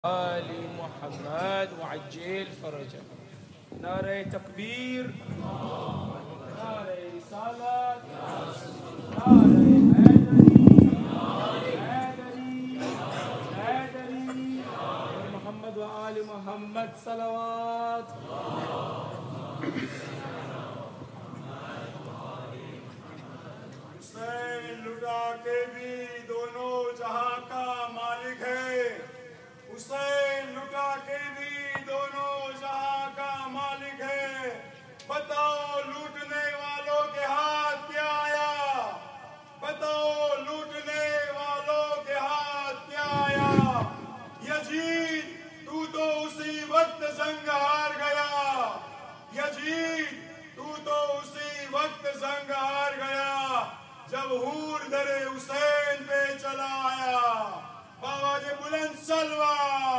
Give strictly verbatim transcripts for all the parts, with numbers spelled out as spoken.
آل محمد وعجل فرجه. نعرہ تکبیر، نعرہ رسالت، نعرہ حیدری، حیدری، حیدری، محمد و آل محمد صلوات. حسین لٹا کے بھی دونوں جہاں کا مالک ہے. حسین لٹا کے بھی دونوں جہاں کا مالک ہے. بتاؤ لوٹنے والوں کے ہاتھ کیا آیا؟ بتاؤ لوٹنے والوں کے ہاتھ کیا آیا؟ یزید تو تو اسی وقت زنگ ہار گیا. یزید تو تو اسی وقت زنگ ہار گیا جب حور در حسین پہ چلا آیا. باواج بلند سلوہ.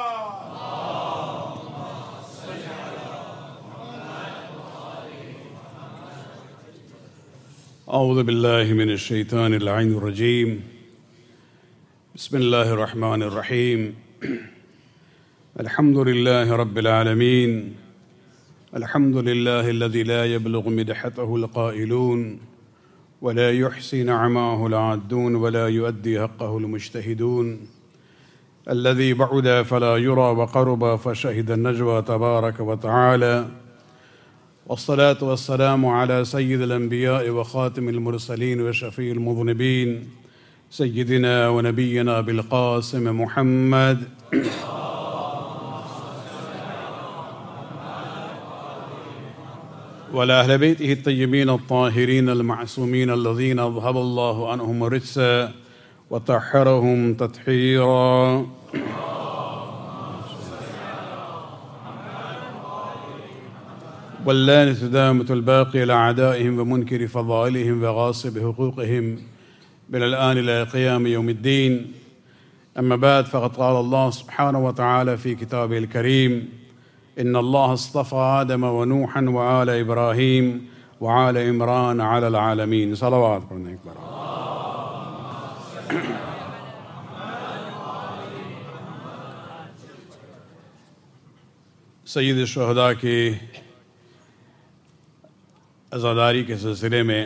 اعوذ باللہ من الشیطان اللعین الرجیم. بسم اللہ الرحمن الرحیم. الحمد للہ رب العالمین. الحمد للہ الذی لا يبلغ مدحته القائلون ولا يحصي نعماه العادون ولا يؤدي حقه المجتهدون. الذي بعد فلا يرى وقرب فشهد النجوى تبارك وتعالى. والصلاة والسلام على سيد الأنبياء وخاتم المرسلين وشفيع المذنبين سيدنا ونبينا بالقاسم محمد وعلى أهل بيته الطيبين الطاهرين المعصومين الذين أذهب الله عنهم الرجس وطهرهم تطهيرا. واللعنة دامة الباقي لأعدائهم ومنكر فضائلهم وغاصب حقوقهم من الآن إلى قيام يوم الدين. أما بعد، فقد قال الله سبحانه وتعالى في كتابه الكريم: إن الله اصطفى آدم ونوحا وآل إبراهيم وآل عمران على العالمين. صلوات پڑھنے ایک بار. سید الشہداء کی عزاداری کے سلسلے میں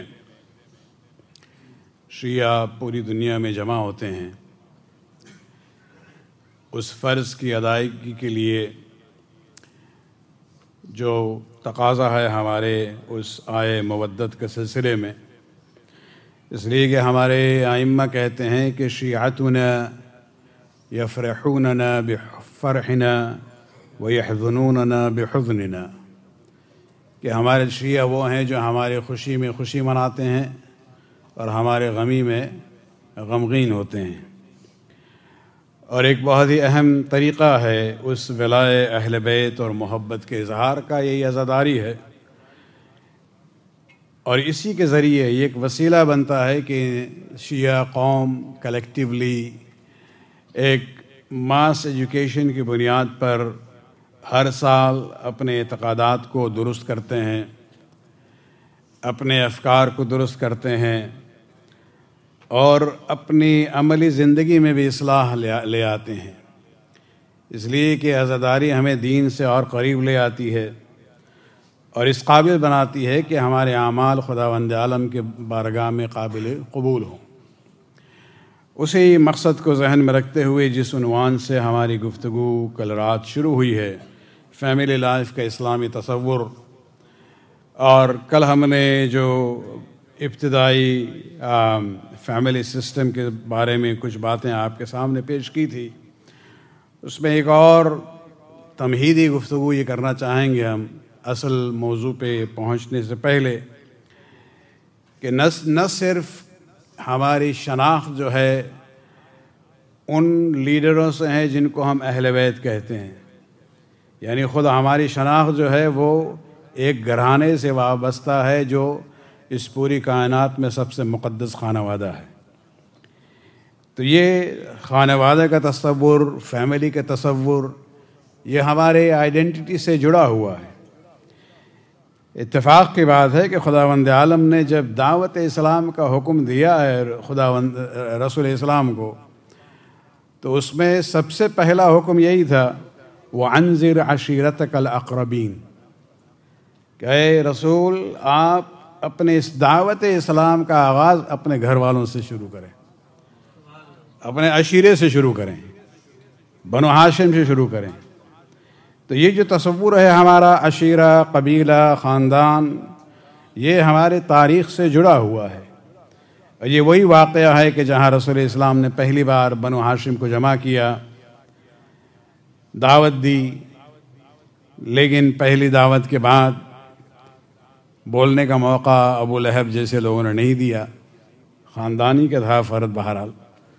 شیعہ پوری دنیا میں جمع ہوتے ہیں. اس فرض کی ادائیگی کے لیے جو تقاضا ہے ہمارے اس آئے مودت کے سلسلے میں، اس لیے کہ ہمارے ائمہ کہتے ہیں کہ شیعتنا یفرحوننا بفرحنا ویحزنوننا بحزننا، کہ ہمارے شیعہ وہ ہیں جو ہمارے خوشی میں خوشی مناتے ہیں اور ہمارے غمی میں غمگین ہوتے ہیں. اور ایک بہت ہی اہم طریقہ ہے اس ولائے اہل بیت اور محبت کے اظہار کا یہی عزاداری ہے، اور اسی کے ذریعے یہ ایک وسیلہ بنتا ہے کہ شیعہ قوم کلیکٹیولی ایک ماس ایجوکیشن کی بنیاد پر ہر سال اپنے اعتقادات کو درست کرتے ہیں، اپنے افکار کو درست کرتے ہیں، اور اپنی عملی زندگی میں بھی اصلاح لے آتے ہیں. اس لیے کہ عزاداری ہمیں دین سے اور قریب لے آتی ہے اور اس قابل بناتی ہے کہ ہمارے اعمال خداوند عالم کے بارگاہ میں قابل قبول ہوں. اسی مقصد کو ذہن میں رکھتے ہوئے جس عنوان سے ہماری گفتگو کل رات شروع ہوئی ہے، فیملی لائف کا اسلامی تصور، اور کل ہم نے جو ابتدائی فیملی سسٹم کے بارے میں کچھ باتیں آپ کے سامنے پیش کی تھی، اس میں ایک اور تمہیدی گفتگو یہ کرنا چاہیں گے ہم اصل موضوع پہ پہنچنے سے پہلے، کہ نہ نہ صرف ہماری شناخت جو ہے ان لیڈروں سے ہیں جن کو ہم اہل بیت کہتے ہیں، یعنی خود ہماری شناخت جو ہے وہ ایک گھرانے سے وابستہ ہے جو اس پوری کائنات میں سب سے مقدس خانہ وادہ ہے. تو یہ خانہ وادہ کا تصور، فیملی کا تصور، یہ ہمارے آئیڈینٹی سے جڑا ہوا ہے. اتفاق کی بات ہے کہ خداوند عالم نے جب دعوت اسلام کا حکم دیا ہے خداوند رسول اسلام کو، تو اس میں سب سے پہلا حکم یہی تھا وَأَنذِرْ عَشِيرَتَكَ الْأَقْرَبِينَ کہ اے رسول آپ اپنے اس دعوت اسلام کا آغاز اپنے گھر والوں سے شروع کریں، اپنے عشیرے سے شروع کریں، بنو ہاشم سے شروع کریں۔ تو یہ جو تصور ہے ہمارا عشیرہ، قبیلہ، خاندان، یہ ہمارے تاریخ سے جڑا ہوا ہے۔ اور یہ وہی واقعہ ہے کہ جہاں رسول اسلام نے پہلی بار بنو ہاشم کو جمع کیا، دعوت دی، لیکن پہلی دعوت کے بعد بولنے کا موقع ابو لہب جیسے لوگوں نے نہیں دیا، خاندانی کا تھا فرد بہرحال،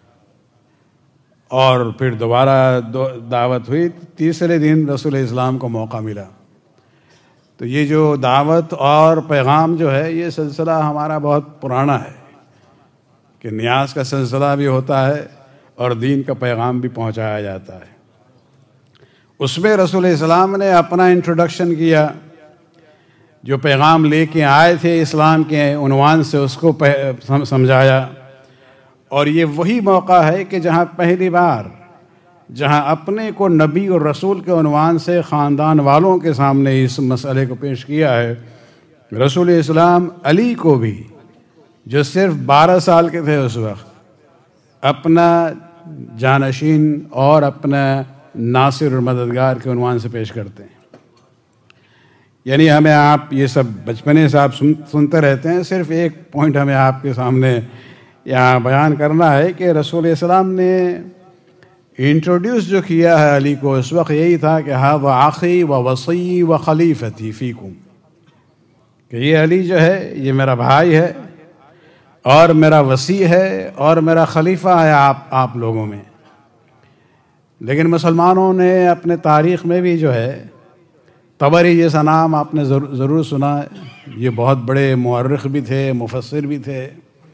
اور پھر دوبارہ دعوت ہوئی، تیسرے دن رسول اسلام کو موقع ملا۔ تو یہ جو دعوت اور پیغام جو ہے یہ سلسلہ ہمارا بہت پرانا ہے کہ نیاز کا سلسلہ بھی ہوتا ہے اور دین کا پیغام بھی پہنچایا جاتا ہے۔ اس میں رسول اسلام نے اپنا انٹروڈکشن کیا، جو پیغام لے کے آئے تھے اسلام کے عنوان سے اس کو سمجھایا، اور یہ وہی موقع ہے کہ جہاں پہلی بار جہاں اپنے کو نبی اور رسول کے عنوان سے خاندان والوں کے سامنے اس مسئلے کو پیش کیا ہے۔ رسول اسلام علی کو بھی، جو صرف بارہ سال کے تھے اس وقت، اپنا جانشین اور اپنا ناصر اور مددگار کے عنوان سے پیش کرتے ہیں۔ یعنی ہمیں آپ یہ سب بچپنے سے آپ سنتے رہتے ہیں، صرف ایک پوائنٹ ہمیں آپ کے سامنے یہاں بیان کرنا ہے کہ رسول اسلام نے انٹروڈیوس جو کیا ہے علی کو اس وقت یہی تھا کہ ہاں وہ آخری و وصی و خلیفتی فیکم، کہ یہ علی جو ہے یہ میرا بھائی ہے اور میرا وصی ہے اور میرا خلیفہ ہے آپ آپ لوگوں میں۔ لیکن مسلمانوں نے اپنے تاریخ میں بھی جو ہے طبری جیسا نام آپ نے ضرور ضرور سنا ہے، یہ بہت بڑے مورخ بھی تھے، مفسر بھی تھے۔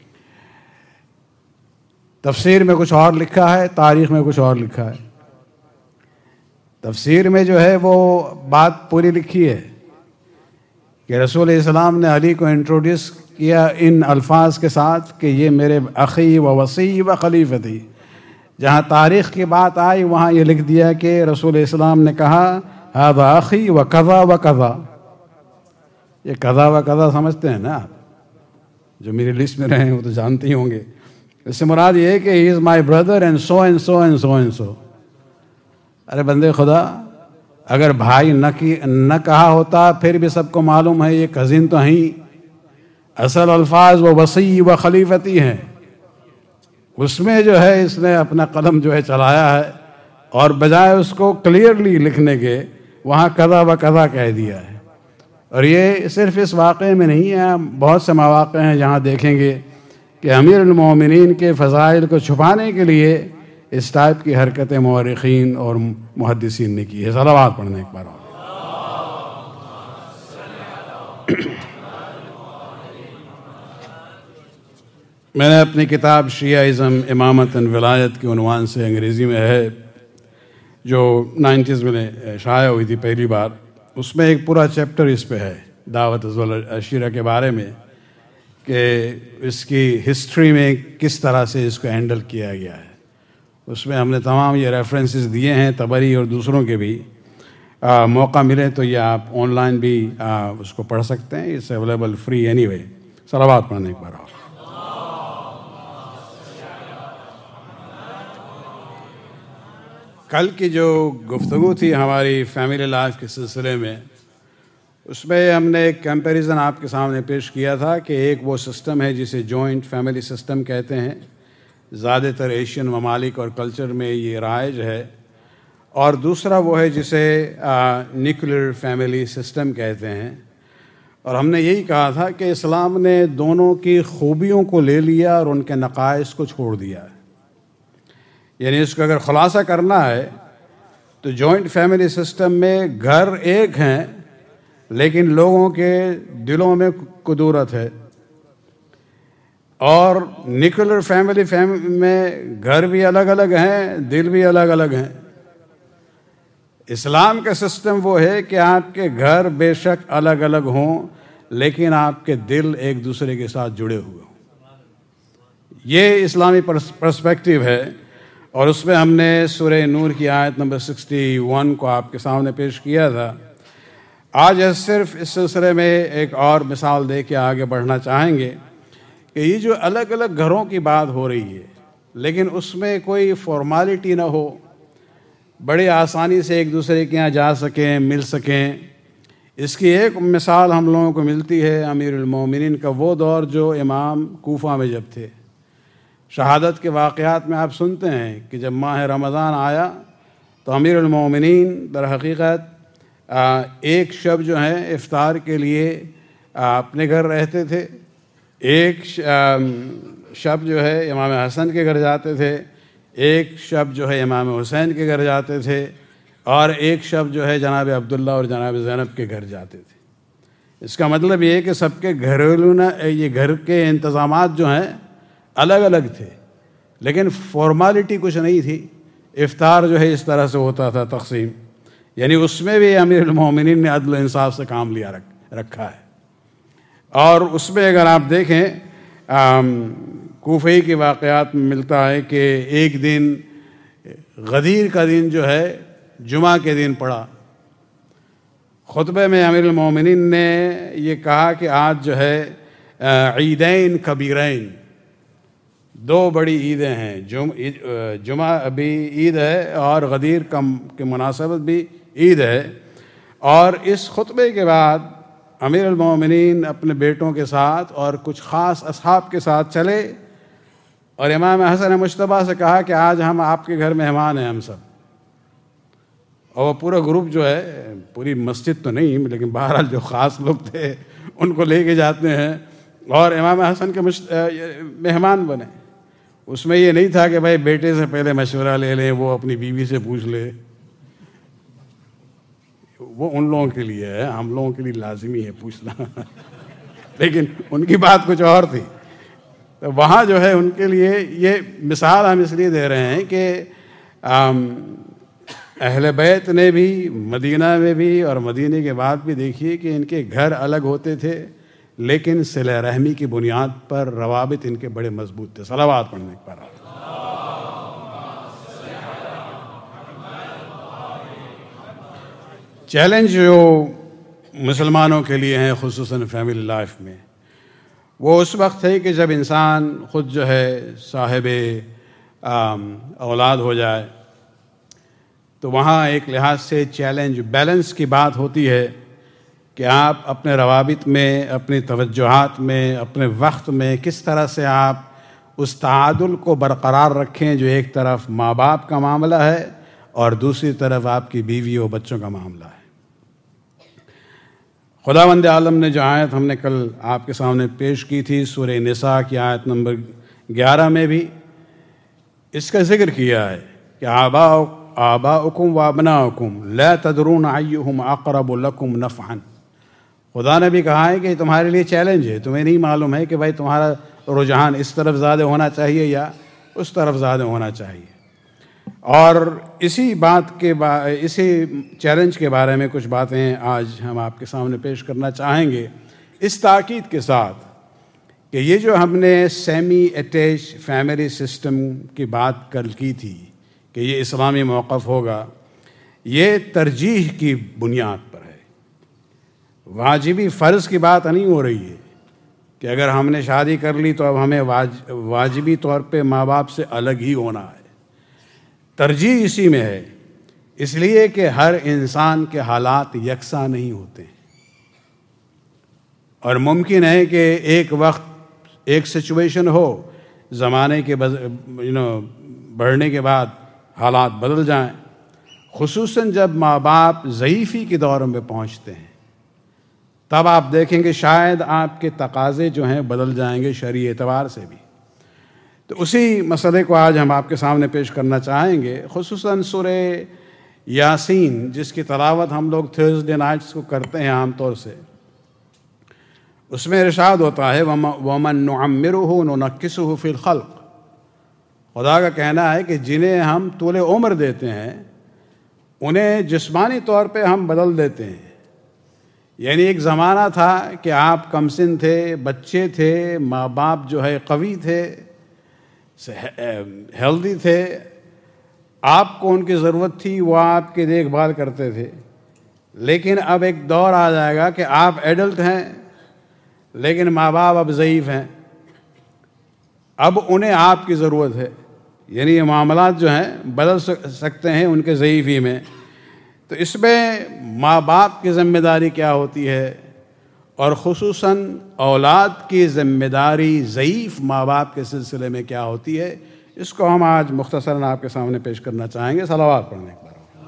تفسیر میں کچھ اور لکھا ہے، تاریخ میں کچھ اور لکھا ہے۔ تفسیر میں جو ہے وہ بات پوری لکھی ہے کہ رسول اسلام نے علی کو انٹروڈیوس کیا ان الفاظ کے ساتھ کہ یہ میرے اخی و وصی و خلیفتی۔ جہاں تاریخ کی بات آئی وہاں یہ لکھ دیا کہ رسول اسلام نے کہا ھذا اخی و کذا و کذا۔ یہ کذا و کذا سمجھتے ہیں نا آپ، جو میری لسٹ میں رہے ہیں وہ تو جانتے ہی ہوں گے۔ اس سے مراد یہ ہے کہ he is my brother and so and so and so and so. ارے بندے خدا، اگر بھائی نہ کی نہ کہا ہوتا پھر بھی سب کو معلوم ہے یہ کزن تو ہیں، اصل الفاظ وہ وصی و خلیفتی ہیں۔ اس میں جو ہے اس نے اپنا قلم جو ہے چلایا ہے، اور بجائے اس کو کلیئرلی لکھنے کے وہاں قضا و قضا کہہ دیا ہے۔ اور یہ صرف اس واقعے میں نہیں ہے، بہت سے مواقع ہیں جہاں دیکھیں گے کہ امیر المومنین کے فضائل کو چھپانے کے لیے اس ٹائپ کی حرکتیں مورخین اور محدثین نے کی ہے۔ صلوات پڑھنے ایک بار اور۔ میں نے اپنی کتاب شیعہ امامت اینڈ ولایت کے عنوان سے انگریزی میں ہے، جو نائنٹیز میں شائع ہوئی تھی پہلی بار، اس میں ایک پورا چیپٹر اس پہ ہے دعوت العشیرہ کے بارے میں، کہ اس کی ہسٹری میں کس طرح سے اس کو ہینڈل کیا گیا ہے۔ اس میں ہم نے تمام یہ ریفرنسز دیے ہیں، طبری اور دوسروں کے بھی۔ آ, موقع ملے تو یہ آپ آن لائن بھی آ, اس کو پڑھ سکتے ہیں، it's available free anyway. صلوات پڑھنے ایک بار اور۔ کل کی جو گفتگو تھی ہماری فیملی لائف کے سلسلے میں، اس میں ہم نے ایک کمپیریزن آپ کے سامنے پیش کیا تھا کہ ایک وہ سسٹم ہے جسے جوائنٹ فیملی سسٹم کہتے ہیں، زیادہ تر ایشین ممالک اور کلچر میں یہ رائج ہے، اور دوسرا وہ ہے جسے نیوکلیر فیملی سسٹم کہتے ہیں۔ اور ہم نے یہی کہا تھا کہ اسلام نے دونوں کی خوبیوں کو لے لیا اور ان کے نقائص کو چھوڑ دیا ہے۔ یعنی اس کو اگر خلاصہ کرنا ہے تو جوائنٹ فیملی سسٹم میں گھر ایک ہیں لیکن لوگوں کے دلوں میں کدورت ہے، اور نیوکلیر فیملی میں گھر بھی الگ الگ ہیں، دل بھی الگ الگ ہیں۔ اسلام کا سسٹم وہ ہے کہ آپ کے گھر بے شک الگ الگ ہوں لیکن آپ کے دل ایک دوسرے کے ساتھ جڑے ہوئے ہوں۔ یہ اسلامی پرسپیکٹیو ہے، اور اس میں ہم نے سورہ نور کی آیت نمبر سکسٹی ون کو آپ کے سامنے پیش کیا تھا۔ آج صرف اس سلسلے میں ایک اور مثال دے کے آگے بڑھنا چاہیں گے کہ یہ جو الگ الگ گھروں کی بات ہو رہی ہے لیکن اس میں کوئی فارمیلٹی نہ ہو، بڑے آسانی سے ایک دوسرے کے یہاں جا سکیں، مل سکیں، اس کی ایک مثال ہم لوگوں کو ملتی ہے امیر المومنین کا وہ دور جو امام کوفہ میں جب تھے۔ شہادت کے واقعات میں آپ سنتے ہیں کہ جب ماہ رمضان آیا تو امیر المومنین در حقیقت ایک شب جو ہے افطار کے لیے اپنے گھر رہتے تھے، ایک شب جو ہے امام حسن کے گھر جاتے تھے، ایک شب جو ہے امام حسین کے گھر جاتے تھے، اور ایک شب جو ہے جناب عبداللہ اور جناب زینب کے گھر جاتے تھے۔ اس کا مطلب یہ ہے کہ سب کے گھریلو یہ گھر کے انتظامات جو ہیں الگ الگ تھے لیکن فارمیلٹی کچھ نہیں تھی۔ افطار جو ہے اس طرح سے ہوتا تھا تقسیم، یعنی اس میں بھی امیر المومنین نے عدل و انصاف سے کام لیا رکھ رکھا ہے۔ اور اس میں اگر آپ دیکھیں کوفہ کے واقعات میں ملتا ہے کہ ایک دن غدیر کا دن جو ہے جمعہ کے دن پڑا۔ خطبے میں امیر المومنین نے یہ کہا کہ آج جو ہے عیدین کبیرین، دو بڑی عیدیں ہیں، جمعہ ابھی عید ہے اور غدیر کی مناسبت بھی عید ہے۔ اور اس خطبے کے بعد امیر المومنین اپنے بیٹوں کے ساتھ اور کچھ خاص اصحاب کے ساتھ چلے اور امام حسن مجتبیٰ سے کہا کہ آج ہم آپ کے گھر مہمان ہیں ہم سب، اور وہ پورا گروپ جو ہے، پوری مسجد تو نہیں لیکن بہرحال جو خاص لوگ تھے ان کو لے کے جاتے ہیں اور امام حسن کے مہمان بنے۔ اس میں یہ نہیں تھا کہ بھائی بیٹے سے پہلے مشورہ لے لیں، وہ اپنی بیوی سے پوچھ لے، وہ ان لوگوں کے لیے ہے، ہم لوگوں کے لیے لازمی ہے پوچھنا لیکن ان کی بات کچھ اور تھی۔ تو وہاں جو ہے ان کے لیے یہ مثال ہم اس لیے دے رہے ہیں کہ اہل بیت نے بھی مدینہ میں بھی اور مدینہ کے بعد بھی دیکھیے کہ ان کے گھر الگ ہوتے تھے لیکن صلہ رحمی کی بنیاد پر روابط ان کے بڑے مضبوط تھے۔ صلوات پڑھنے پر چیلنج جو مسلمانوں کے لیے ہیں خصوصاً فیملی لائف میں، وہ اس وقت ہے کہ جب انسان خود جو ہے صاحب اولاد ہو جائے تو وہاں ایک لحاظ سے چیلنج بیلنس کی بات ہوتی ہے کہ آپ اپنے روابط میں، اپنی توجہات میں، اپنے وقت میں کس طرح سے آپ اس تعادل کو برقرار رکھیں جو ایک طرف ماں باپ کا معاملہ ہے اور دوسری طرف آپ کی بیوی اور بچوں کا معاملہ ہے۔ خداوند عالم نے جو آیت ہم نے کل آپ کے سامنے پیش کی تھی سورہ نساء کی آیت نمبر گیارہ میں بھی اس کا ذکر کیا ہے کہ آباء آباؤکم و ابناؤکم لا تدرون ایہم اقرب لکم نفعا۔ خدا نے بھی کہا ہے کہ تمہارے لیے چیلنج ہے، تمہیں نہیں معلوم ہے کہ بھائی تمہارا رجحان اس طرف زیادہ ہونا چاہیے یا اس طرف زیادہ ہونا چاہیے۔ اور اسی بات کے با اسی چیلنج کے بارے میں کچھ باتیں آج ہم آپ کے سامنے پیش کرنا چاہیں گے، اس تاکید کے ساتھ کہ یہ جو ہم نے سیمی اٹیچ فیملی سسٹم کی بات کل کی تھی کہ یہ اسلامی موقف ہوگا، یہ ترجیح کی بنیاد پر ہے، واجبی فرض کی بات نہیں ہو رہی ہے کہ اگر ہم نے شادی کر لی تو اب ہمیں واج واجبی طور پہ ماں باپ سے الگ ہی ہونا ہے۔ ترجیح اسی میں ہے، اس لیے کہ ہر انسان کے حالات یکساں نہیں ہوتے اور ممکن ہے کہ ایک وقت ایک سچویشن ہو، زمانے کے یو نو بڑھنے کے بعد حالات بدل جائیں، خصوصاً جب ماں باپ ضعیفی کے دور میں پہنچتے ہیں، تب آپ دیکھیں گے شاید آپ کے تقاضے جو ہیں بدل جائیں گے شرعی اعتبار سے بھی۔ تو اسی مسئلے کو آج ہم آپ کے سامنے پیش کرنا چاہیں گے، خصوصاً سورہ یاسین جس کی تلاوت ہم لوگ تھرسڈے نائٹس کو کرتے ہیں عام طور سے، اس میں ارشاد ہوتا ہے وَمَن نُعَمِّرُهُ نُنَكِّسُهُ فِي الْخَلْقِ۔ خدا کا کہنا ہے کہ جنہیں ہم طول عمر دیتے ہیں انہیں جسمانی طور پہ ہم بدل دیتے ہیں۔ یعنی ایک زمانہ تھا کہ آپ کم سن تھے، بچے تھے، ماں باپ جو ہے قوی تھے، ہیلدی تھے، آپ کو ان کی ضرورت تھی، وہ آپ کی دیکھ بھال کرتے تھے، لیکن اب ایک دور آ جائے گا کہ آپ ایڈلٹ ہیں لیکن ماں باپ اب ضعیف ہیں، اب انہیں آپ کی ضرورت ہے. یعنی یہ معاملات جو ہیں بدل سکتے ہیں ان کے ضعیفی میں. تو اس میں ماں باپ کی ذمہ داری کیا ہوتی ہے، اور خصوصاً اولاد کی ذمہ داری ضعیف ماں باپ کے سلسلے میں کیا ہوتی ہے، اس کو ہم آج مختصراً آپ کے سامنے پیش کرنا چاہیں گے. صلوات پڑھنے کے بعد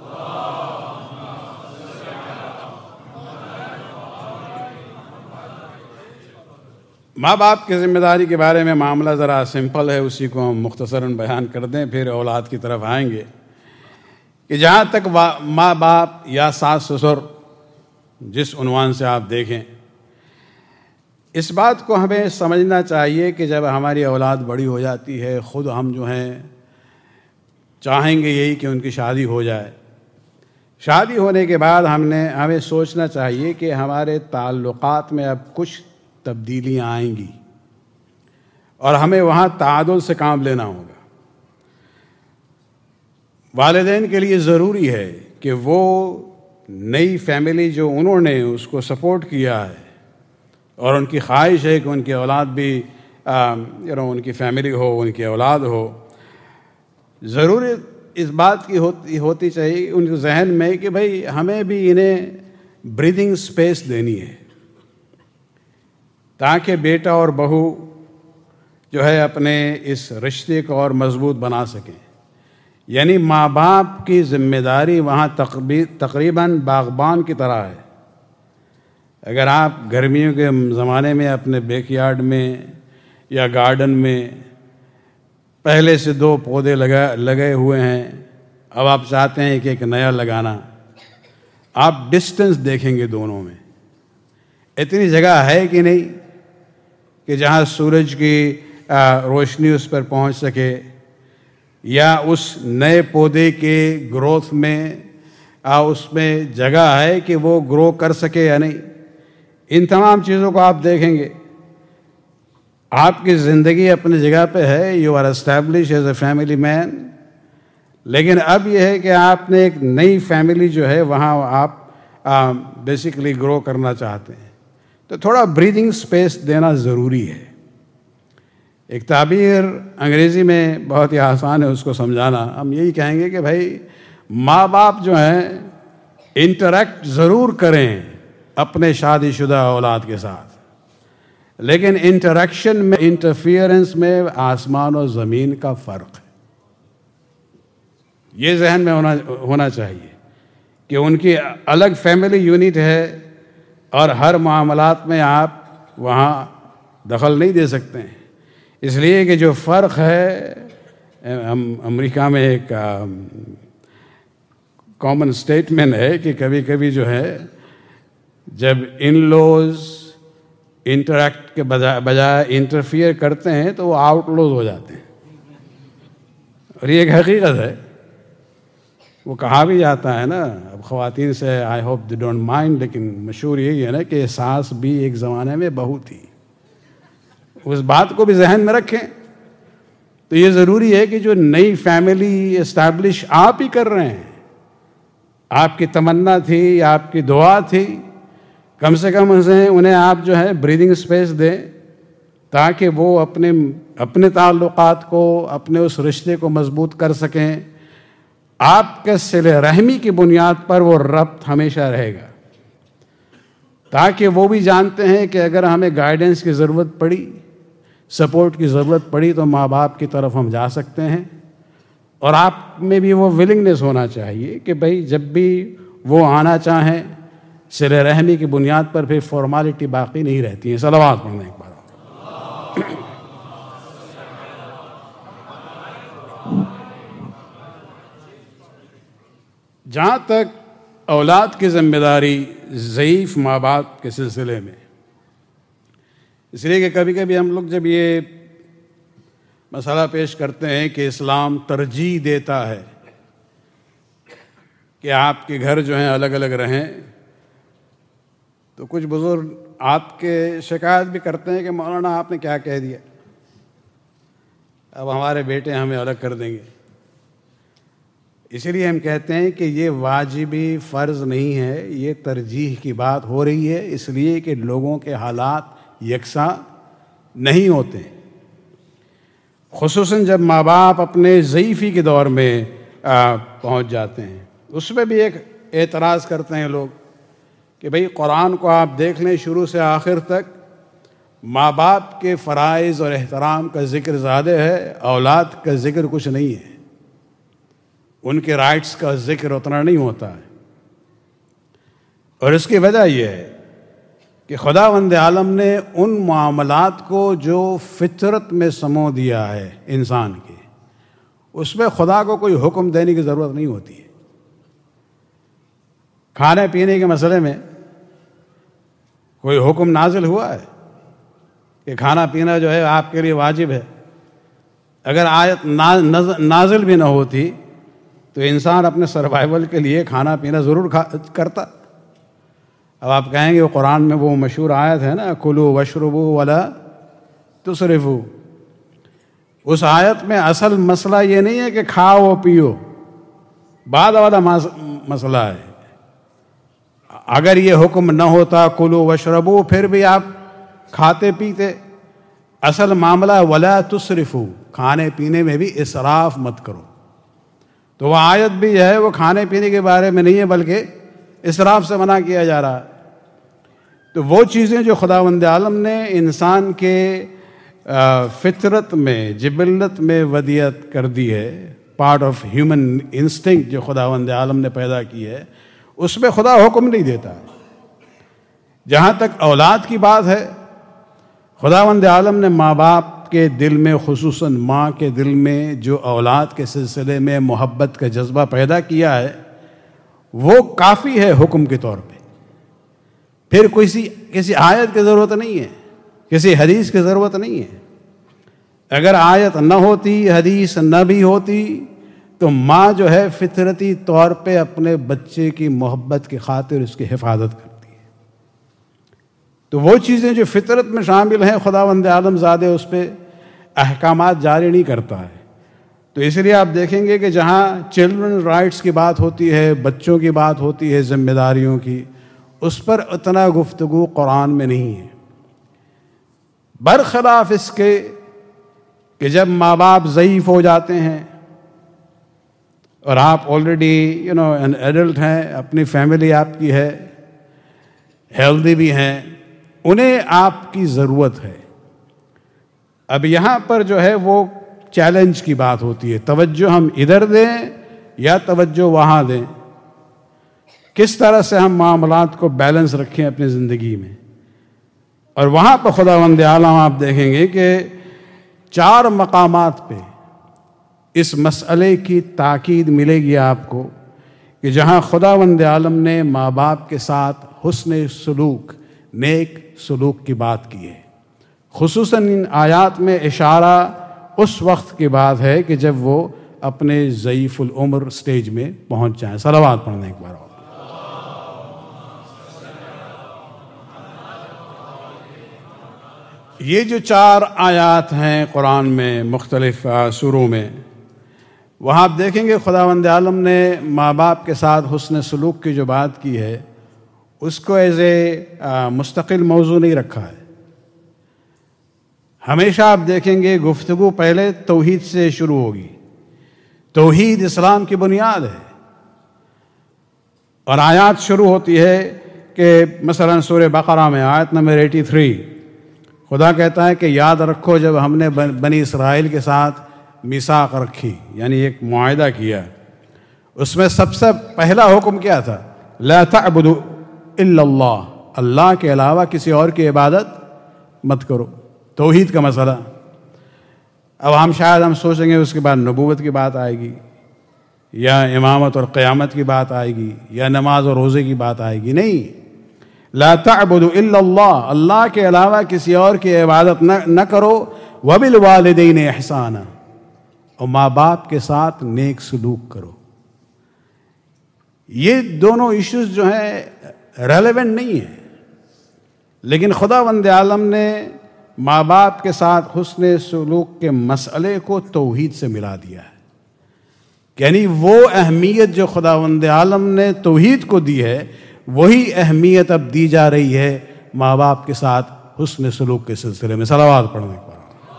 ماں باپ کی ذمہ داری کے بارے میں معاملہ ذرا سمپل ہے، اسی کو ہم مختصراً بیان کر دیں، پھر اولاد کی طرف آئیں گے. کہ جہاں تک ماں باپ یا ساس سسر جس عنوان سے آپ دیکھیں، اس بات کو ہمیں سمجھنا چاہیے کہ جب ہماری اولاد بڑی ہو جاتی ہے، خود ہم جو ہیں چاہیں گے یہی کہ ان کی شادی ہو جائے. شادی ہونے کے بعد ہم نے ہمیں سوچنا چاہیے کہ ہمارے تعلقات میں اب کچھ تبدیلیاں آئیں گی اور ہمیں وہاں تعادل سے کام لینا ہوگا. والدین کے لیے ضروری ہے کہ وہ نئی فیملی جو انہوں نے اس کو سپورٹ کیا ہے، اور ان کی خواہش ہے کہ ان کی اولاد بھی یو نو ان کی فیملی ہو، ان کی اولاد ہو. ضروری اس بات کی ہوتی ہوتی چاہیے ان کے ذہن میں کہ بھئی ہمیں بھی انہیں بریدنگ سپیس دینی ہے تاکہ بیٹا اور بہو جو ہے اپنے اس رشتے کو اور مضبوط بنا سکیں. یعنی ماں باپ کی ذمہ داری وہاں تقریباً باغبان کی طرح ہے. اگر آپ گرمیوں کے زمانے میں اپنے بیک یارڈ میں یا گارڈن میں پہلے سے دو پودے لگا لگے ہوئے ہیں، اب آپ چاہتے ہیں کہ ایک نیا لگانا، آپ ڈسٹنس دیکھیں گے دونوں میں اتنی جگہ ہے کہ نہیں کہ جہاں سورج کی روشنی اس پر پہنچ سکے، یا اس نئے پودے کے گروتھ میں اس میں جگہ ہے کہ وہ گرو کر سکے یا نہیں. ان تمام چیزوں کو آپ دیکھیں گے. آپ کی زندگی اپنی جگہ پہ ہے، you are establish as a family man, لیکن اب یہ ہے کہ آپ نے ایک نئی فیملی جو ہے وہاں آپ بیسیکلی گرو کرنا چاہتے ہیں، تو تھوڑا بریدنگ سپیس دینا ضروری ہے. ایک تعبیر انگریزی میں بہت ہی آسان ہے اس کو سمجھانا. ہم یہی کہیں گے کہ بھائی ماں باپ جو ہیں انٹریکٹ ضرور کریں اپنے شادی شدہ اولاد کے ساتھ، لیکن انٹریکشن میں انٹرفیئرنس میں آسمان و زمین کا فرق ہے. یہ ذہن میں ہونا ہونا چاہیے کہ ان کی الگ فیملی یونٹ ہے اور ہر معاملات میں آپ وہاں دخل نہیں دے سکتے ہیں. اس لیے کہ جو فرق ہے، ہم امریکہ میں ایک کامن اسٹیٹمنٹ ہے کہ کبھی کبھی جو ہے جب ان لوز انٹریکٹ کے بجائے انٹرفیئر کرتے ہیں تو وہ آؤٹ لوز ہو جاتے ہیں، اور یہ ایک حقیقت ہے. وہ کہا بھی جاتا ہے نا، اب خواتین سے I hope they don't mind, لیکن مشہور یہی ہے نا کہ ساس بھی ایک زمانے میں بہو تھی. اس بات کو بھی ذہن میں رکھیں. تو یہ ضروری ہے کہ جو نئی فیملی اسٹیبلش آپ ہی کر رہے ہیں، آپ کی تمنا تھی، آپ کی دعا تھی، کم سے کم انہیں آپ جو ہے بریدنگ سپیس دیں تاکہ وہ اپنے اپنے تعلقات کو، اپنے اس رشتے کو مضبوط کر سکیں. آپ کے صلہ رحمی کی بنیاد پر وہ ربط ہمیشہ رہے گا، تاکہ وہ بھی جانتے ہیں کہ اگر ہمیں گائیڈنس کی ضرورت پڑی، سپورٹ کی ضرورت پڑی تو ماں باپ کی طرف ہم جا سکتے ہیں. اور آپ میں بھی وہ ولنگنس ہونا چاہیے کہ بھئی جب بھی وہ آنا چاہیں صلہ رحمی کی بنیاد پر، پھر فارمیلٹی باقی نہیں رہتی ہے. صلوات پڑھنے ایک بار. جہاں تک اولاد کی ذمہ داری ضعیف ماں باپ کے سلسلے میں، اس لیے کہ کبھی کبھی ہم لوگ جب یہ مسئلہ پیش کرتے ہیں کہ اسلام ترجیح دیتا ہے کہ آپ کے گھر جو ہیں الگ الگ رہیں، تو کچھ بزرگ آپ کے شکایت بھی کرتے ہیں کہ مولانا آپ نے کیا کہہ دیا، اب ہمارے بیٹے ہمیں الگ کر دیں گے. اسی لیے ہم کہتے ہیں کہ یہ واجبی فرض نہیں ہے، یہ ترجیح کی بات ہو رہی ہے، اس لیے کہ لوگوں کے حالات یکساں نہیں ہوتے، خصوصاً جب ماں باپ اپنے ضعیفی کے دور میں پہنچ جاتے ہیں۔ اس میں بھی ایک اعتراض کرتے ہیں لوگ کہ بھئی قرآن کو آپ دیکھ لیں شروع سے آخر تک ماں باپ کے فرائض اور احترام کا ذکر زیادہ ہے، اولاد کا ذکر کچھ نہیں ہے، ان کے رائٹس کا ذکر اتنا نہیں ہوتا ہے۔ اور اس کی وجہ یہ ہے کہ خداوند عالم نے ان معاملات کو جو فطرت میں سمو دیا ہے انسان کے، اس میں خدا کو کوئی حکم دینے کی ضرورت نہیں ہوتی ہے۔ کھانے پینے کے مسئلے میں کوئی حکم نازل ہوا ہے کہ کھانا پینا جو ہے آپ کے لیے واجب ہے؟ اگر آیت نازل بھی نہ ہوتی تو انسان اپنے سروائیول کے لیے کھانا پینا ضرور کرتا۔ اب آپ کہیں گے قرآن میں وہ مشہور آیت ہے نا، کلوا واشربوا ولا تسرفوا، اس آیت میں اصل مسئلہ یہ نہیں ہے کہ کھاؤ پیو، بعد والا مسئلہ ہے۔ اگر یہ حکم نہ ہوتا کلوا واشربوا، پھر بھی آپ کھاتے پیتے، اصل معاملہ ولا تسرفوا، کھانے پینے میں بھی اسراف مت کرو۔ تو وہ آیت بھی جو ہے وہ کھانے پینے کے بارے میں نہیں ہے بلکہ اسراف سے منع کیا جا رہا ہے۔ تو وہ چیزیں جو خداوند عالم نے انسان کے فطرت میں، جبلت میں ودیت کر دی ہے، پارٹ آف ہیومن انسٹنکٹ جو خداوند عالم نے پیدا کی ہے، اس میں خدا حکم نہیں دیتا۔ جہاں تک اولاد کی بات ہے، خداوند عالم نے ماں باپ کے دل میں، خصوصاً ماں کے دل میں جو اولاد کے سلسلے میں محبت کا جذبہ پیدا کیا ہے، وہ کافی ہے حکم کے طور پہ۔ پھر کسی کسی آیت کی ضرورت نہیں ہے، کسی حدیث کی ضرورت نہیں ہے۔ اگر آیت نہ ہوتی، حدیث نہ بھی ہوتی، تو ماں جو ہے فطرتی طور پہ اپنے بچے کی محبت کی خاطر اس کی حفاظت کرتی ہے۔ تو وہ چیزیں جو فطرت میں شامل ہیں، خداوند عالم زادہ اس پہ احکامات جاری نہیں کرتا ہے۔ تو اس لیے آپ دیکھیں گے کہ جہاں چلڈرن رائٹس کی بات ہوتی ہے، بچوں کی بات ہوتی ہے، ذمہ داریوں کی، اس پر اتنا گفتگو قرآن میں نہیں ہے، برخلاف اس کے کہ جب ماں باپ ضعیف ہو جاتے ہیں اور آپ already you know an adult ہیں، اپنی فیملی آپ کی ہے، ہیلدی بھی ہیں، انہیں آپ کی ضرورت ہے۔ اب یہاں پر جو ہے وہ چیلنج کی بات ہوتی ہے، توجہ ہم ادھر دیں یا توجہ وہاں دیں، کس طرح سے ہم معاملات کو بیلنس رکھیں اپنی زندگی میں۔ اور وہاں پر خداوند عالم آپ دیکھیں گے کہ چار مقامات پہ اس مسئلے کی تاکید ملے گی آپ کو کہ جہاں خداوند عالم نے ماں باپ کے ساتھ حسن سلوک، نیک سلوک کی بات کی ہے۔ خصوصاً ان آیات میں اشارہ اس وقت کی بات ہے کہ جب وہ اپنے ضعیف العمر سٹیج میں پہنچ جائیں۔ صلوات پڑھنے ایک بار اور۔ یہ جو چار آیات ہیں قرآن میں مختلف سوروں میں، وہاں آپ دیکھیں گے خداوند عالم نے ماں باپ کے ساتھ حسن سلوک کی جو بات کی ہے، اس کو ایز اے مستقل موضوع نہیں رکھا ہے۔ ہمیشہ آپ دیکھیں گے گفتگو پہلے توحید سے شروع ہوگی۔ توحید اسلام کی بنیاد ہے، اور آیات شروع ہوتی ہے کہ مثلا سورہ بقرہ میں آیت نمبر اٹھاسی، خدا کہتا ہے کہ یاد رکھو جب ہم نے بنی اسرائیل کے ساتھ میثاق رکھی، یعنی ایک معاہدہ کیا، اس میں سب سے پہلا حکم کیا تھا؟ لا تعبدوا الا اللہ، اللہ کے علاوہ کسی اور کی عبادت مت کرو، توحید کا مسئلہ۔ اب ہم شاید ہم سوچیں گے اس کے بعد نبوت کی بات آئے گی، یا امامت اور قیامت کی بات آئے گی، یا نماز اور روزے کی بات آئے گی۔ نہیں، لا تعبدوا الا اللہ، اللہ کے علاوہ کسی اور کی عبادت نہ نہ کرو، وبالوالدین احسانا، اور ماں باپ کے ساتھ نیک سلوک کرو۔ یہ دونوں ایشوز جو ہیں ریلیونٹ نہیں ہیں، لیکن خداوند عالم نے ماں باپ کے ساتھ حسن سلوک کے مسئلے کو توحید سے ملا دیا ہے۔ یعنی وہ اہمیت جو خداوند عالم نے توحید کو دی ہے وہی اہمیت اب دی جا رہی ہے ماں باپ کے ساتھ حسن سلوک کے سلسلے میں. صلوات پڑھنے پر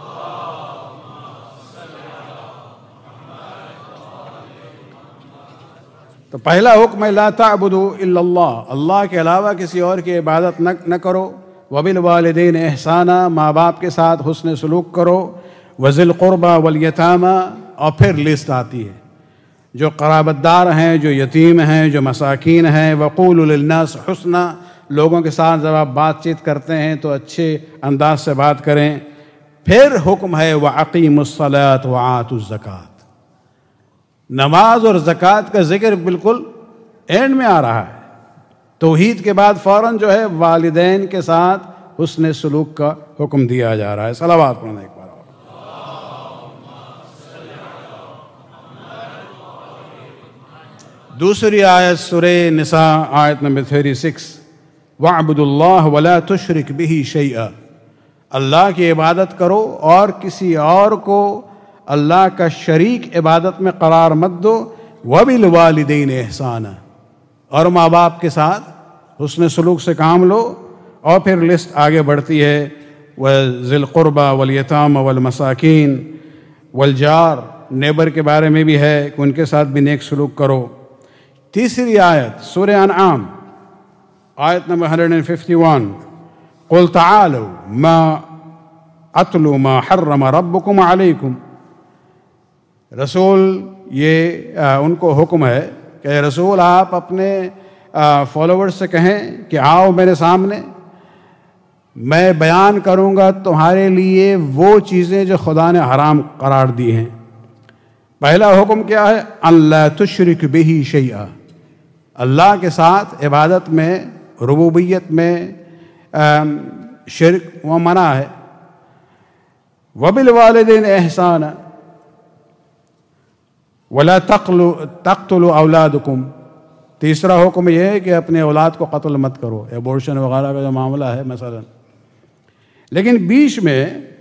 تو پہلا حکم ہے لا تعبدوا الا اللہ، اللہ کے علاوہ کسی اور کی عبادت نہ نہ کرو. وبالوالدین احسانا، ماں باپ کے ساتھ حسن سلوک کرو. وذی القربى والیتامی، اور پھر لسٹ آتی ہے جو قرابت دار ہیں، جو یتیم ہیں، جو مساکین ہیں. وقولوا للناس حسنا، لوگوں کے ساتھ جب آپ بات چیت کرتے ہیں تو اچھے انداز سے بات کریں. پھر حکم ہے وَأَقِيمُوا الصَّلَاةَ وَآتُوا الزَّكَاةَ، نماز اور زکوٰۃ کا ذکر بالکل اینڈ میں آ رہا ہے. توحید کے بعد فوراً جو ہے والدین کے ساتھ حسن سلوک کا حکم دیا جا رہا ہے. صلوات پڑھنا ایک بار. دوسری آیت سورہ نساء آیت نمبر چھتیس، وَاعْبُدُوا اللَّهَ وَلَا تُشْرِكْ بِهِ شَيْئًا، اللہ کی عبادت کرو اور کسی اور کو اللہ کا شریک عبادت میں قرار مت دو. وَبِالْوَالِدَيْنِ احسانا، اور ماں باپ کے ساتھ حسن سلوک سے کام لو. اور پھر لسٹ آگے بڑھتی ہے وَذِي الْقُرْبَى وَالْيَتَامَى وَالْمَسَاكِينِ وَالْجَارِ، نیبر کے بارے میں بھی ہے کہ ان کے ساتھ بھی نیک سلوک کرو. تیسری آیت سورہ انعام آیت نمبر ایک سو اکیاون، قُلْ تَعَالَوْا مَا أَتْلُو مَا حَرَّمَ رَبُّكُمْ عَلَيْكُمْ. رسول یہ آ, ان کو حکم ہے کہ رسول آپ اپنے فالوورز سے کہیں کہ آؤ میرے سامنے، میں بیان کروں گا تمہارے لیے وہ چیزیں جو خدا نے حرام قرار دی ہیں. پہلا حکم کیا ہے؟ اللہ تشرک بہ شیئا، اللہ کے ساتھ عبادت میں، ربوبیت میں شرک و منع ہے. وبالوالدین احسانا ولا تقتلوا اولادکم، تیسرا حکم یہ ہے کہ اپنے اولاد کو قتل مت کرو، ایبورشن وغیرہ کا جو معاملہ ہے مثلا. لیکن بیچ میں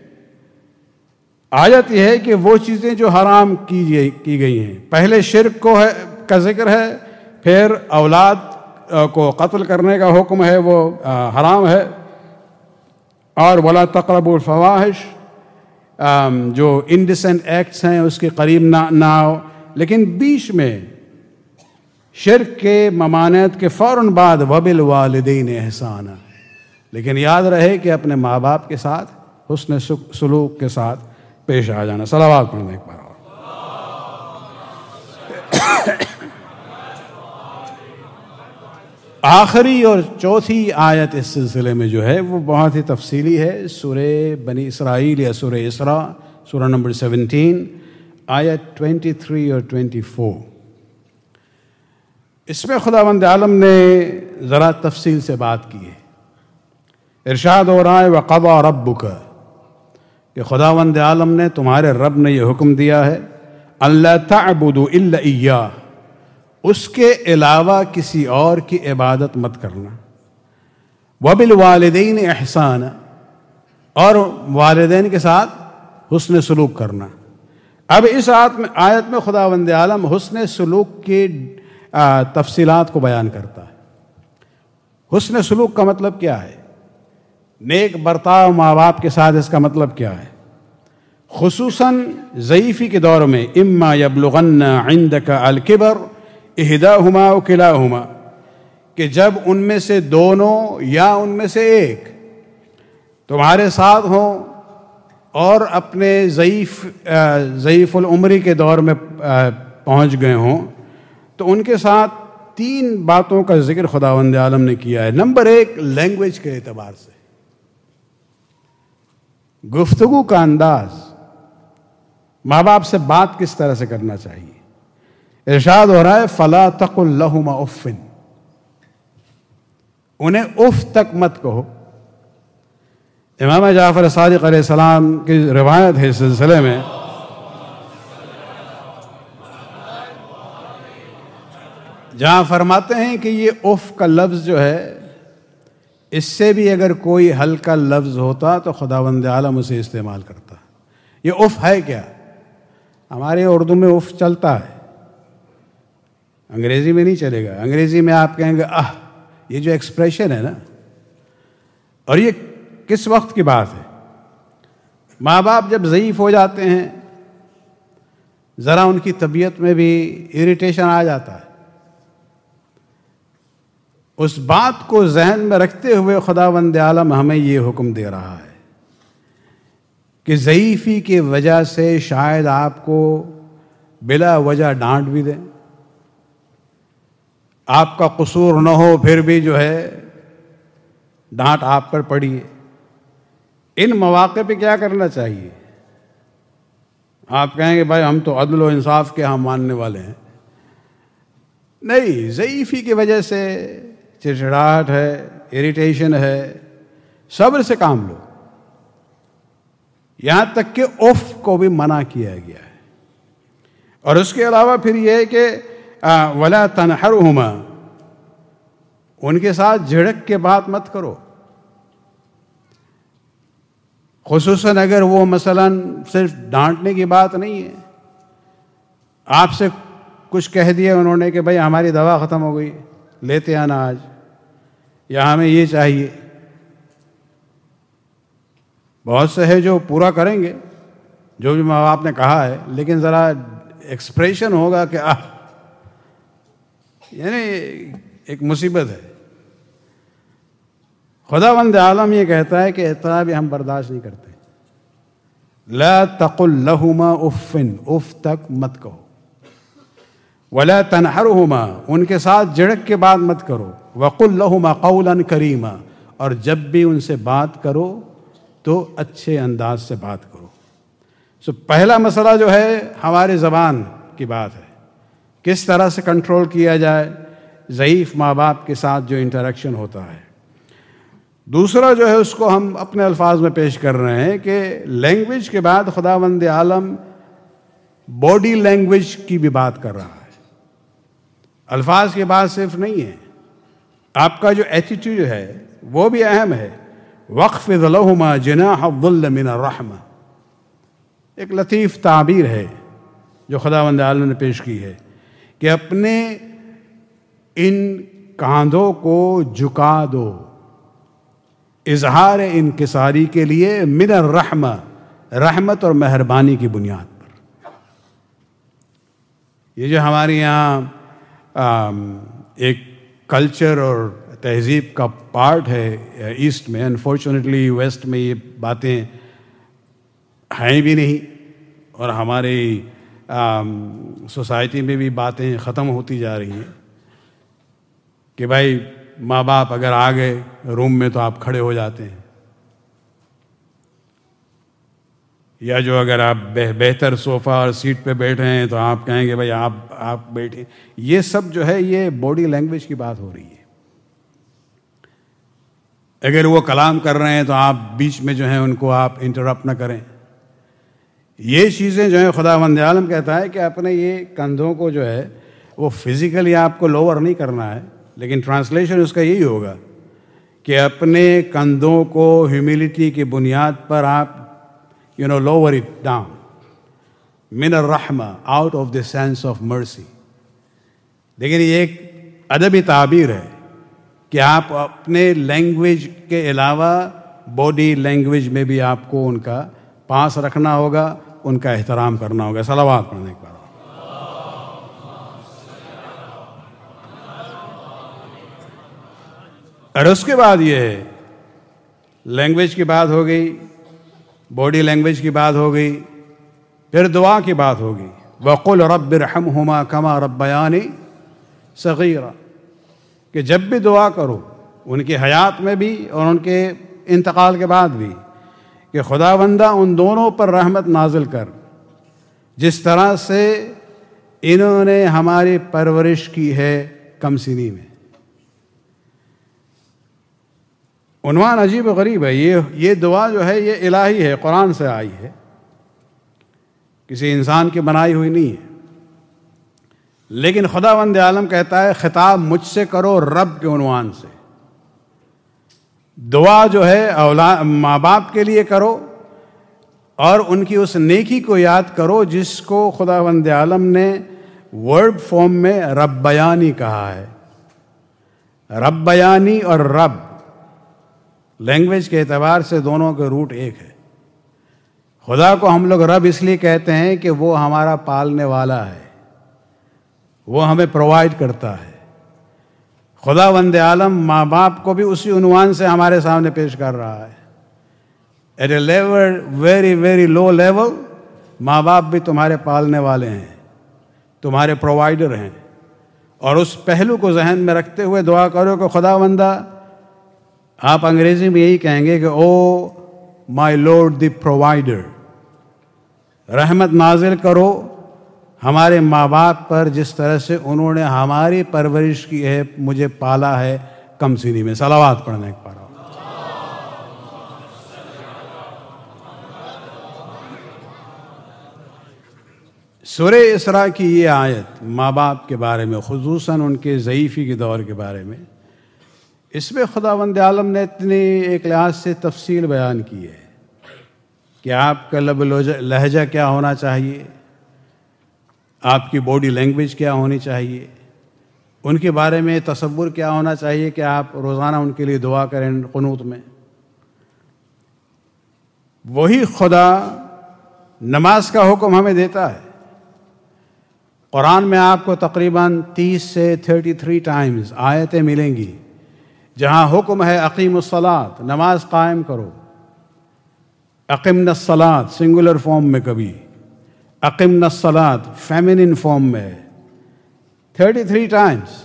آیت یہ ہے کہ وہ چیزیں جو حرام کی کی گئی ہیں، پہلے شرک کو ہے کا ذکر ہے، پھر اولاد کو قتل کرنے کا حکم ہے، وہ حرام ہے. اور ولا تقربوا الفواحش، جو انڈیسنٹ ایکٹس ہیں اس کے قریب نہ نہ آؤ. لیکن بیچ میں شرک کے ممانعت کے فوراً بعد وبالوالدین احسانا، لیکن یاد رہے کہ اپنے ماں باپ کے ساتھ حسن سلوک کے ساتھ پیش آ جانا. صلوات پڑھنا ایک بار. آخری اور چوتھی آیت اس سلسلے میں جو ہے وہ بہت ہی تفصیلی ہے. سورہ بنی اسرائیل یا سورہ اسراء، سورہ نمبر سیونٹین آیت ٹوینٹی تھری اور ٹوینٹی فور. اس میں خداوند عالم نے ذرا تفصیل سے بات کی ہے. ارشاد ہو رہا ہے وَقَضَىٰ رَبُّكَ، کہ خداوند عالم نے، تمہارے رب نے یہ حکم دیا ہے اللہ تعبدوا الا ایاہ، اس کے علاوہ کسی اور کی عبادت مت کرنا. وبالوالدین احسانا، اور والدین کے ساتھ حسن سلوک کرنا. اب اس آیت میں آیت میں خداوند عالم حسن سلوک کی تفصیلات کو بیان کرتا ہے. حسن سلوک کا مطلب کیا ہے؟ نیک برتاؤ ماں باپ کے ساتھ، اس کا مطلب کیا ہے؟ خصوصاً ضعیفی کے دور میں اما یبلغن عندک الکبر احداہما و کلاہما، کہ جب ان میں سے دونوں یا ان میں سے ایک تمہارے ساتھ ہوں اور اپنے ضعیف ضعیف العمری کے دور میں پہنچ گئے ہوں، تو ان کے ساتھ تین باتوں کا ذکر خداوند عالم نے کیا ہے. نمبر ایک، لینگویج کے اعتبار سے، گفتگو کا انداز، ماں باپ سے بات کس طرح سے کرنا چاہیے. ارشاد ہو رہا ہے فلا تقل لہما اف، انہیں اف تک مت کہو. امام جعفر صادق علیہ السلام کی روایت ہے اس سلسلے میں، جہاں فرماتے ہیں کہ یہ اف کا لفظ جو ہے، اس سے بھی اگر کوئی ہلکا لفظ ہوتا تو خداوند عالم اسے استعمال کرتا. یہ اف ہے کیا؟ ہمارے اردو میں اف چلتا ہے، انگریزی میں نہیں چلے گا. انگریزی میں آپ کہیں گے آہ, یہ جو ایکسپریشن ہے نا, اور یہ کس وقت کی بات ہے؟ ماں باپ جب ضعیف ہو جاتے ہیں, ذرا ان کی طبیعت میں بھی اریٹیشن آ جاتا ہے. اس بات کو ذہن میں رکھتے ہوئے خداوند عالم ہمیں یہ حکم دے رہا ہے کہ ضعیفی کی وجہ سے شاید آپ کو بلا وجہ ڈانٹ بھی دیں, آپ کا قصور نہ ہو پھر بھی جو ہے ڈانٹ آپ پر پڑی ہے. ان مواقع پہ کیا کرنا چاہیے؟ آپ کہیں گے بھائی ہم تو عدل و انصاف کے ہم ماننے والے ہیں. نہیں, ضعیفی کی وجہ سے چڑچڑاہٹ ہے, اریٹیشن ہے, صبر سے کام لو. یہاں تک کہ اف کو بھی منع کیا گیا ہے. اور اس کے علاوہ پھر یہ ہے کہ ولا تنہرہما, ان کے ساتھ جھڑک کے بات مت کرو, خصوصاً اگر وہ مثلاً صرف ڈانٹنے کی بات نہیں ہے, آپ سے کچھ کہہ دیا انہوں نے کہ بھائی ہماری دوا ختم ہو گئی, لیتے آنا آج, یا ہمیں یہ چاہیے. بہت سے ہے جو پورا کریں گے جو بھی ماں باپ نے کہا ہے, لیکن ذرا ایکسپریشن ہوگا کہ آہ, یعنی ایک مصیبت ہے. خداوند عالم یہ کہتا ہے کہ اتنا بھی ہم برداشت نہیں کرتے. لا تقل لہما افن, اف تک مت کہو. ولا تنہرہما, ان کے ساتھ جھڑک کے بات مت کرو. وقل لہما قولا کریما, اور جب بھی ان سے بات کرو تو اچھے انداز سے بات کرو. سو پہلا مسئلہ جو ہے ہماری زبان کی بات ہے, کس طرح سے کنٹرول کیا جائے ضعیف ماں باپ کے ساتھ جو انٹریکشن ہوتا ہے. دوسرا جو ہے اس کو ہم اپنے الفاظ میں پیش کر رہے ہیں کہ لینگویج کے بعد خداوند عالم باڈی لینگویج کی بھی بات کر رہا ہے. الفاظ کی بات صرف نہیں ہے, آپ کا جو ایٹیٹیوڈ ہے وہ بھی اہم ہے. وَاخْفِضْ لَهُمَا جِنَاحَ الظِّلِّ مِنَ الرَّحْمَةِ, ایک لطیف تعبیر ہے جو خداوند عالم نے پیش کی ہے کہ اپنے ان کاندھوں کو جھکا دو اظہار انکساری کے لیے, من الرحمہ, رحمت اور مہربانی کی بنیاد پر. یہ جو ہمارے یہاں ایک کلچر اور تہذیب کا پارٹ ہے ایسٹ میں, انفارچونیٹلی ویسٹ میں یہ باتیں ہیں بھی نہیں, اور ہماری سوسائٹی میں بھی باتیں ختم ہوتی جا رہی ہیں کہ بھائی ماں باپ اگر آ گئے روم میں تو آپ کھڑے ہو جاتے ہیں, یا جو اگر آپ بہتر صوفہ اور سیٹ پہ بیٹھے ہیں تو آپ کہیں گے بھائی آپ آپ بیٹھیں. یہ سب جو ہے یہ باڈی لینگویج کی بات ہو رہی ہے. اگر وہ کلام کر رہے ہیں تو آپ بیچ میں جو ہیں ان کو آپ انٹرپٹ نہ کریں. یہ چیزیں جو ہیں خداوند عالم کہتا ہے کہ اپنے یہ کندھوں کو جو ہے وہ فزیکلی آپ کو لوور نہیں کرنا ہے, لیکن ٹرانسلیشن اس کا یہی ہوگا کہ اپنے کندھوں کو ہیوملٹی کی بنیاد پر آپ you know lower it down, من الرحمہ, out of the sense of mercy. لیکن یہ ایک ادبی تعبیر ہے کہ آپ اپنے لینگویج کے علاوہ باڈی لینگویج میں بھی آپ کو ان کا پاس رکھنا ہوگا, ان کا احترام کرنا ہوگا. صلوات پڑھنے کے بعد اور اس کے بعد یہ ہے لینگویج کی بات ہو گئی, باڈی لینگویج کی بات ہو گئی, پھر دعا کی بات ہوگی. وَقُلْ رَبِّ ارْحَمْهُمَا كَمَا رَبَّيَانِي صَغِيرًا, کہ جب بھی دعا کرو ان کی حیات میں بھی اور ان کے انتقال کے بعد بھی کہ خداوندہ ان دونوں پر رحمت نازل کر جس طرح سے انہوں نے ہماری پرورش کی ہے کم سنی میں. عنوان عجیب و غریب ہے. یہ یہ دعا جو ہے یہ الہی ہے, قرآن سے آئی ہے, کسی انسان کی بنائی ہوئی نہیں ہے. لیکن خداوند عالم کہتا ہے خطاب مجھ سے کرو رب کے عنوان سے. دعا جو ہے اولاد ماں باپ کے لیے کرو اور ان کی اس نیکی کو یاد کرو جس کو خداوند عالم نے ورب فارم میں ربیانی کہا ہے. ربیانی اور رب لینگویج کے اعتبار سے دونوں کے روٹ ایک ہے. خدا کو ہم لوگ رب اس لیے کہتے ہیں کہ وہ ہمارا پالنے والا ہے, وہ ہمیں پرووائڈ کرتا ہے. خدا وند عالم ماں باپ کو بھی اسی عنوان سے ہمارے سامنے پیش کر رہا ہے. At a level very very low level ماں باپ بھی تمہارے پالنے والے ہیں, تمہارے پرووائڈر ہیں. اور اس پہلو کو ذہن میں رکھتے ہوئے دعا کرو کہ خدا وندہ, آپ انگریزی میں یہی کہیں گے کہ او مائی لارڈ دی پرووائڈر, رحمت نازل کرو ہمارے ماں باپ پر جس طرح سے انہوں نے ہماری پرورش کی ہے, مجھے پالا ہے کم سنی میں. صلوات پڑھنے کے پڑھو. سورہ اسراء کی یہ آیت ماں باپ کے بارے میں, خصوصاً ان کے ضعیفی کے دور کے بارے میں, اس میں خداوند عالم نے اتنی ایک لحاظ سے تفصیل بیان کی ہے کہ آپ کا لب لہجہ کیا ہونا چاہیے, آپ کی باڈی لینگویج کیا ہونی چاہیے, ان کے بارے میں تصور کیا ہونا چاہیے کہ آپ روزانہ ان کے لیے دعا کریں قنوت میں. وہی خدا نماز کا حکم ہمیں دیتا ہے. قرآن میں آپ کو تقریباً تیس سے تھرٹی تھری ٹائمز آیتیں ملیں گی جہاں حکم ہے اقیم الصلاۃ, نماز قائم کرو. اقمنا الصلاۃ سنگولر فارم میں, کبھی اقمنا الصلاۃ فیمنن فارم میں, تھرٹی تھری ٹائمز.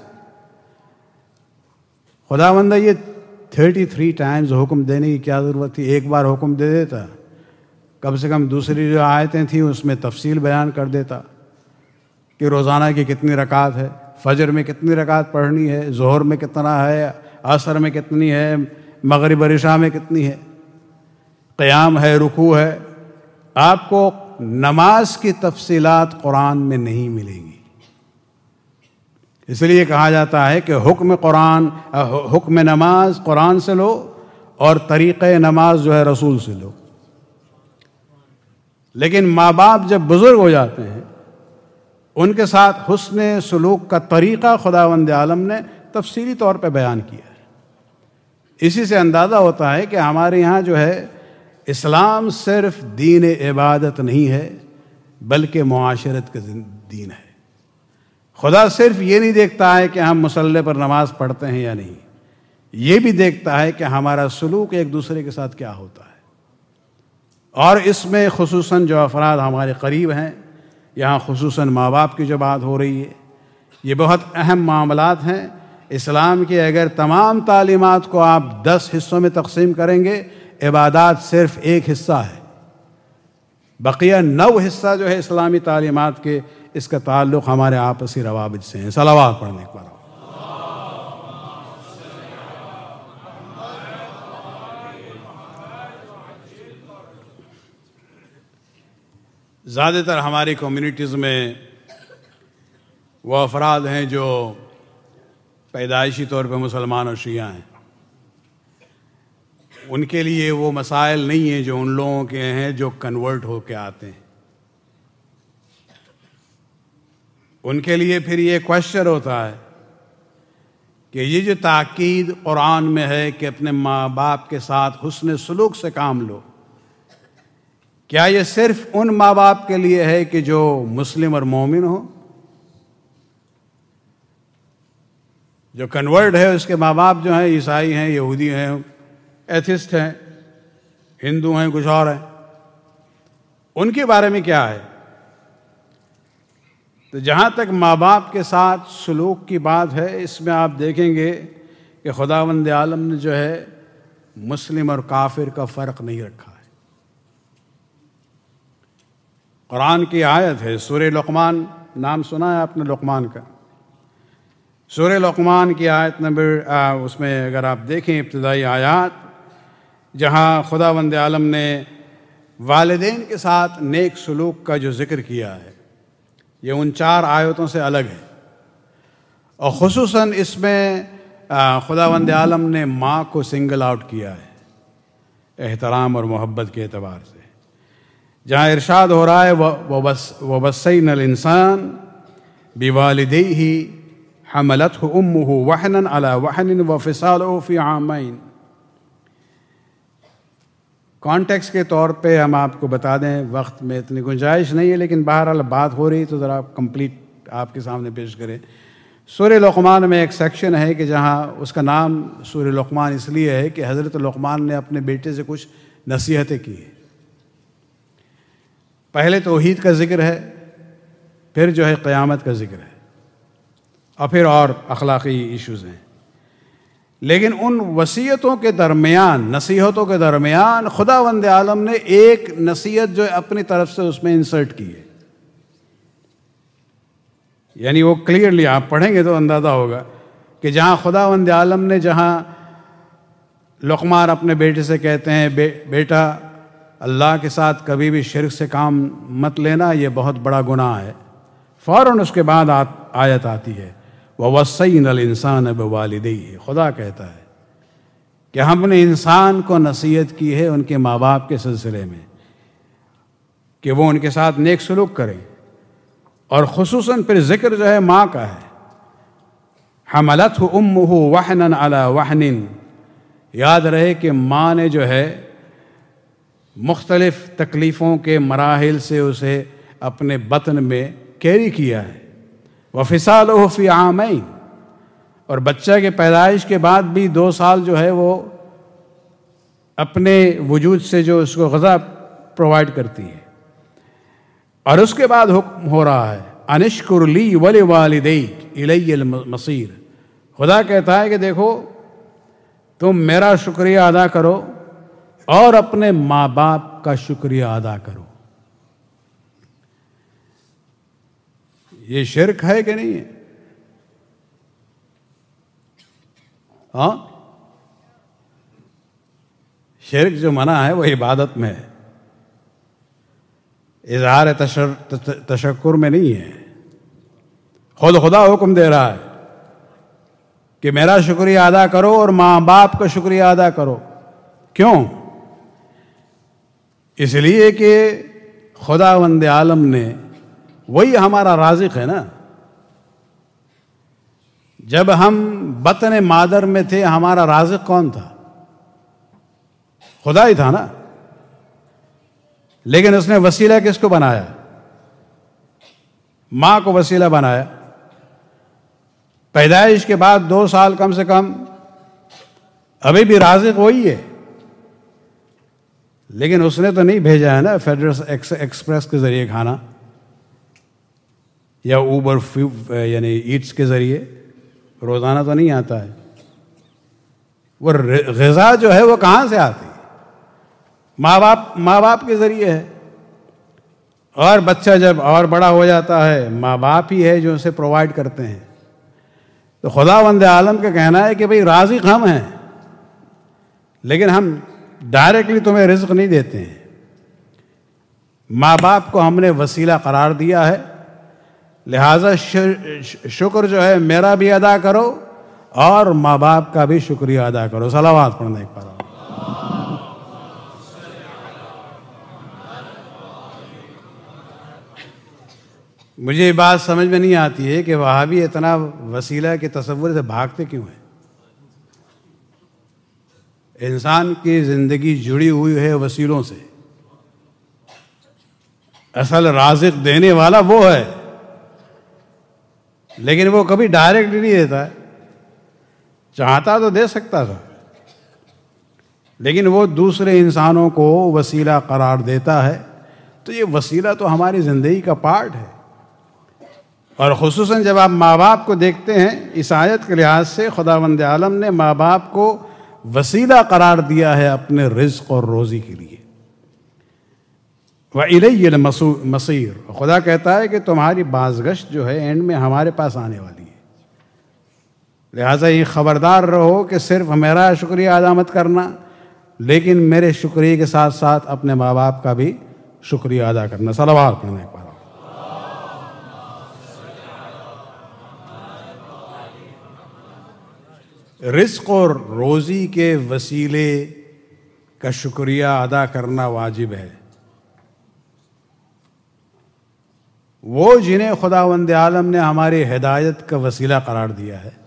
خداوند یہ تھرٹی تھری ٹائمز حکم دینے کی کیا ضرورت تھی؟ ایک بار حکم دے دیتا, کم سے کم دوسری جو آیتیں تھیں اس میں تفصیل بیان کر دیتا کہ روزانہ کی کتنی رکعت ہے, فجر میں کتنی رکعت پڑھنی ہے, ظہر میں کتنا ہے, عصر میں کتنی ہے, مغرب اور عشاء میں کتنی ہے, قیام ہے, رکوع ہے. آپ کو نماز کی تفصیلات قرآن میں نہیں ملیں گی. اس لیے کہا جاتا ہے کہ حکم قرآن حکم نماز قرآن سے لو اور طریقہ نماز جو ہے رسول سے لو. لیکن ماں باپ جب بزرگ ہو جاتے ہیں ان کے ساتھ حسن سلوک کا طریقہ خداوند عالم نے تفصیلی طور پہ بیان کیا ہے. اسی سے اندازہ ہوتا ہے کہ ہمارے یہاں جو ہے اسلام صرف دین عبادت نہیں ہے بلکہ معاشرت کا دین ہے. خدا صرف یہ نہیں دیکھتا ہے کہ ہم مصلی پر نماز پڑھتے ہیں یا نہیں, یہ بھی دیکھتا ہے کہ ہمارا سلوک ایک دوسرے کے ساتھ کیا ہوتا ہے. اور اس میں خصوصاً جو افراد ہمارے قریب ہیں, یہاں خصوصاً ماں باپ کی جو بات ہو رہی ہے, یہ بہت اہم معاملات ہیں. اسلام کی اگر تمام تعلیمات کو آپ دس حصوں میں تقسیم کریں گے, عبادات صرف ایک حصہ ہے, بقیہ نو حصہ جو ہے اسلامی تعلیمات کے, اس کا تعلق ہمارے آپسی روابط سے ہیں. صلوات پڑھنے پر زیادہ تر ہماری کمیونٹیز میں وہ افراد ہیں جو پیدائشی طور پہ مسلمان اور شیعہ ہیں. ان کے لیے وہ مسائل نہیں ہیں جو ان لوگوں کے ہیں جو کنورٹ ہو کے آتے ہیں. ان کے لیے پھر یہ کوشچن ہوتا ہے کہ یہ جو تاکید قرآن میں ہے کہ اپنے ماں باپ کے ساتھ حسن سلوک سے کام لو, کیا یہ صرف ان ماں باپ کے لیے ہے کہ جو مسلم اور مومن ہو؟ جو کنورٹ ہے اس کے ماں باپ جو ہیں عیسائی ہیں, یہودی ہیں, ایتھسٹ ہیں, ہندو ہیں, کچھ اور ہیں, ان کے بارے میں کیا ہے؟ تو جہاں تک ماں باپ کے ساتھ سلوک کی بات ہے, اس میں آپ دیکھیں گے کہ خداوند عالم نے جو ہے مسلم اور کافر کا فرق نہیں رکھا ہے. قرآن کی آیت ہے, سورہ لقمان, نام سنا ہے آپ نے لقمان کا؟ سورہ لقمان کی آیت نمبر اس میں اگر آپ دیکھیں ابتدائی آیات, جہاں خداوند عالم نے والدین کے ساتھ نیک سلوک کا جو ذکر کیا ہے, یہ ان چار آیتوں سے الگ ہے. اور خصوصاً اس میں خداوند عالم نے ماں کو سنگل آؤٹ کیا ہے احترام اور محبت کے اعتبار سے, جہاں ارشاد ہو رہا ہے وَوَصَّيْنَا الْإِنسَانَ بوالدیہ حملتہ امہ وحنا علی وحن وفصالہ فی عامین۔ کانٹیکس کے طور پہ ہم آپ کو بتا دیں، وقت میں اتنی گنجائش نہیں ہے، لیکن بہرحال بات ہو رہی تو ذرا کمپلیٹ آپ کے سامنے پیش کریں۔ سورہ لقمان میں ایک سیکشن ہے کہ جہاں اس کا نام سورہ لقمان اس لیے ہے کہ حضرت لقمان نے اپنے بیٹے سے کچھ نصیحتیں کی ہیں۔ پہلے توحید کا ذکر ہے، پھر جو ہے قیامت کا ذکر ہے، اور پھر اور اخلاقی ایشوز ہیں، لیکن ان وصیتوں کے درمیان، نصیحتوں کے درمیان خداوند عالم نے ایک نصیحت جو ہے اپنی طرف سے اس میں انسرٹ کی ہے۔ یعنی وہ کلیئرلی آپ پڑھیں گے تو اندازہ ہوگا کہ جہاں خداوند عالم نے، جہاں لقمان اپنے بیٹے سے کہتے ہیں بے بیٹا اللہ کے ساتھ کبھی بھی شرک سے کام مت لینا، یہ بہت بڑا گناہ ہے، فوراً اس کے بعد آیت آتی ہے وَوَصَّيْنَا الْإِنسَانَ بِوَالِدَيْهِ۔ خدا کہتا ہے کہ ہم نے انسان کو نصیحت کی ہے ان کے ماں باپ کے سلسلے میں کہ وہ ان کے ساتھ نیک سلوک کریں، اور خصوصاً پھر ذکر جو ہے ماں کا ہے۔ حملتہ امہ وحنا علی وحن، یاد رہے کہ ماں نے جو ہے مختلف تکلیفوں کے مراحل سے اسے اپنے بطن میں کیری کیا ہے۔ وفصالہ فی عامین، اور بچہ کے پیدائش کے بعد بھی دو سال جو ہے وہ اپنے وجود سے جو اس کو غذا پرووائڈ کرتی ہے، اور اس کے بعد حکم ہو رہا ہے انشکر لی ولوالدیک الی المصیر۔ خدا کہتا ہے کہ دیکھو تم میرا شکریہ ادا کرو اور اپنے ماں باپ کا شکریہ ادا کرو۔ یہ شرک ہے کہ نہیں ہے؟ ہاں، شرک جو منع ہے وہ عبادت میں ہے، اظہار تشکر میں نہیں ہے۔ خود خدا حکم دے رہا ہے کہ میرا شکریہ ادا کرو اور ماں باپ کا شکریہ ادا کرو۔ کیوں؟ اس لیے کہ خداوند عالم نے، وہی ہمارا رازق ہے نا۔ جب ہم بطن مادر میں تھے ہمارا رازق کون تھا؟ خدا ہی تھا نا، لیکن اس نے وسیلہ کس کو بنایا؟ ماں کو وسیلہ بنایا۔ پیدائش کے بعد دو سال کم سے کم ابھی بھی رازق وہی ہے، لیکن اس نے تو نہیں بھیجا ہے نا فیڈرل ایکسپریس کے ذریعے کھانا، یا اوبر یعنی ایٹس کے ذریعے روزانہ تو نہیں آتا ہے۔ وہ غذا جو ہے وہ کہاں سے آتی ہے؟ ماں باپ ماں باپ کے ذریعے ہے، اور بچہ جب اور بڑا ہو جاتا ہے ماں باپ ہی ہے جو اسے پرووائڈ کرتے ہیں۔ تو خداوند عالم کا کہنا ہے کہ بھئی رازق ہم ہیں، لیکن ہم ڈائریکٹلی تمہیں رزق نہیں دیتے ہیں، ماں باپ کو ہم نے وسیلہ قرار دیا ہے، لہٰذا شکر جو ہے میرا بھی ادا کرو اور ماں باپ کا بھی شکریہ ادا کرو۔ صلوات پڑھنا ایک بار۔ مجھے یہ بات سمجھ میں نہیں آتی ہے کہ وہابی اتنا وسیلہ کے تصور سے بھاگتے کیوں ہیں؟ انسان کی زندگی جڑی ہوئی ہے وسیلوں سے، اصل رازق دینے والا وہ ہے، لیکن وہ کبھی ڈائریکٹ نہیں دیتا ہے، چاہتا تو دے سکتا تھا، لیکن وہ دوسرے انسانوں کو وسیلہ قرار دیتا ہے۔ تو یہ وسیلہ تو ہماری زندگی کا پارٹ ہے، اور خصوصاً جب آپ ماں باپ کو دیکھتے ہیں، اس آیت کے لحاظ سے خداوند عالم نے ماں باپ کو وسیلہ قرار دیا ہے اپنے رزق اور روزی کے لیے۔ وَإِلَيَّ الْمَصِيرُ، خدا کہتا ہے کہ تمہاری بازگشت جو ہے اینڈ میں ہمارے پاس آنے والی ہے، لہٰذا یہ خبردار رہو کہ صرف میرا شکریہ ادا مت کرنا، لیکن میرے شکریہ کے ساتھ ساتھ اپنے ماں باپ کا بھی شکریہ ادا کرنا۔ صلوات پڑھنا ایک بار۔ رزق اور روزی کے وسیلے کا شکریہ ادا کرنا واجب ہے۔ وہ جنہیں خداوند عالم نے ہماری ہدایت کا وسیلہ قرار دیا ہے،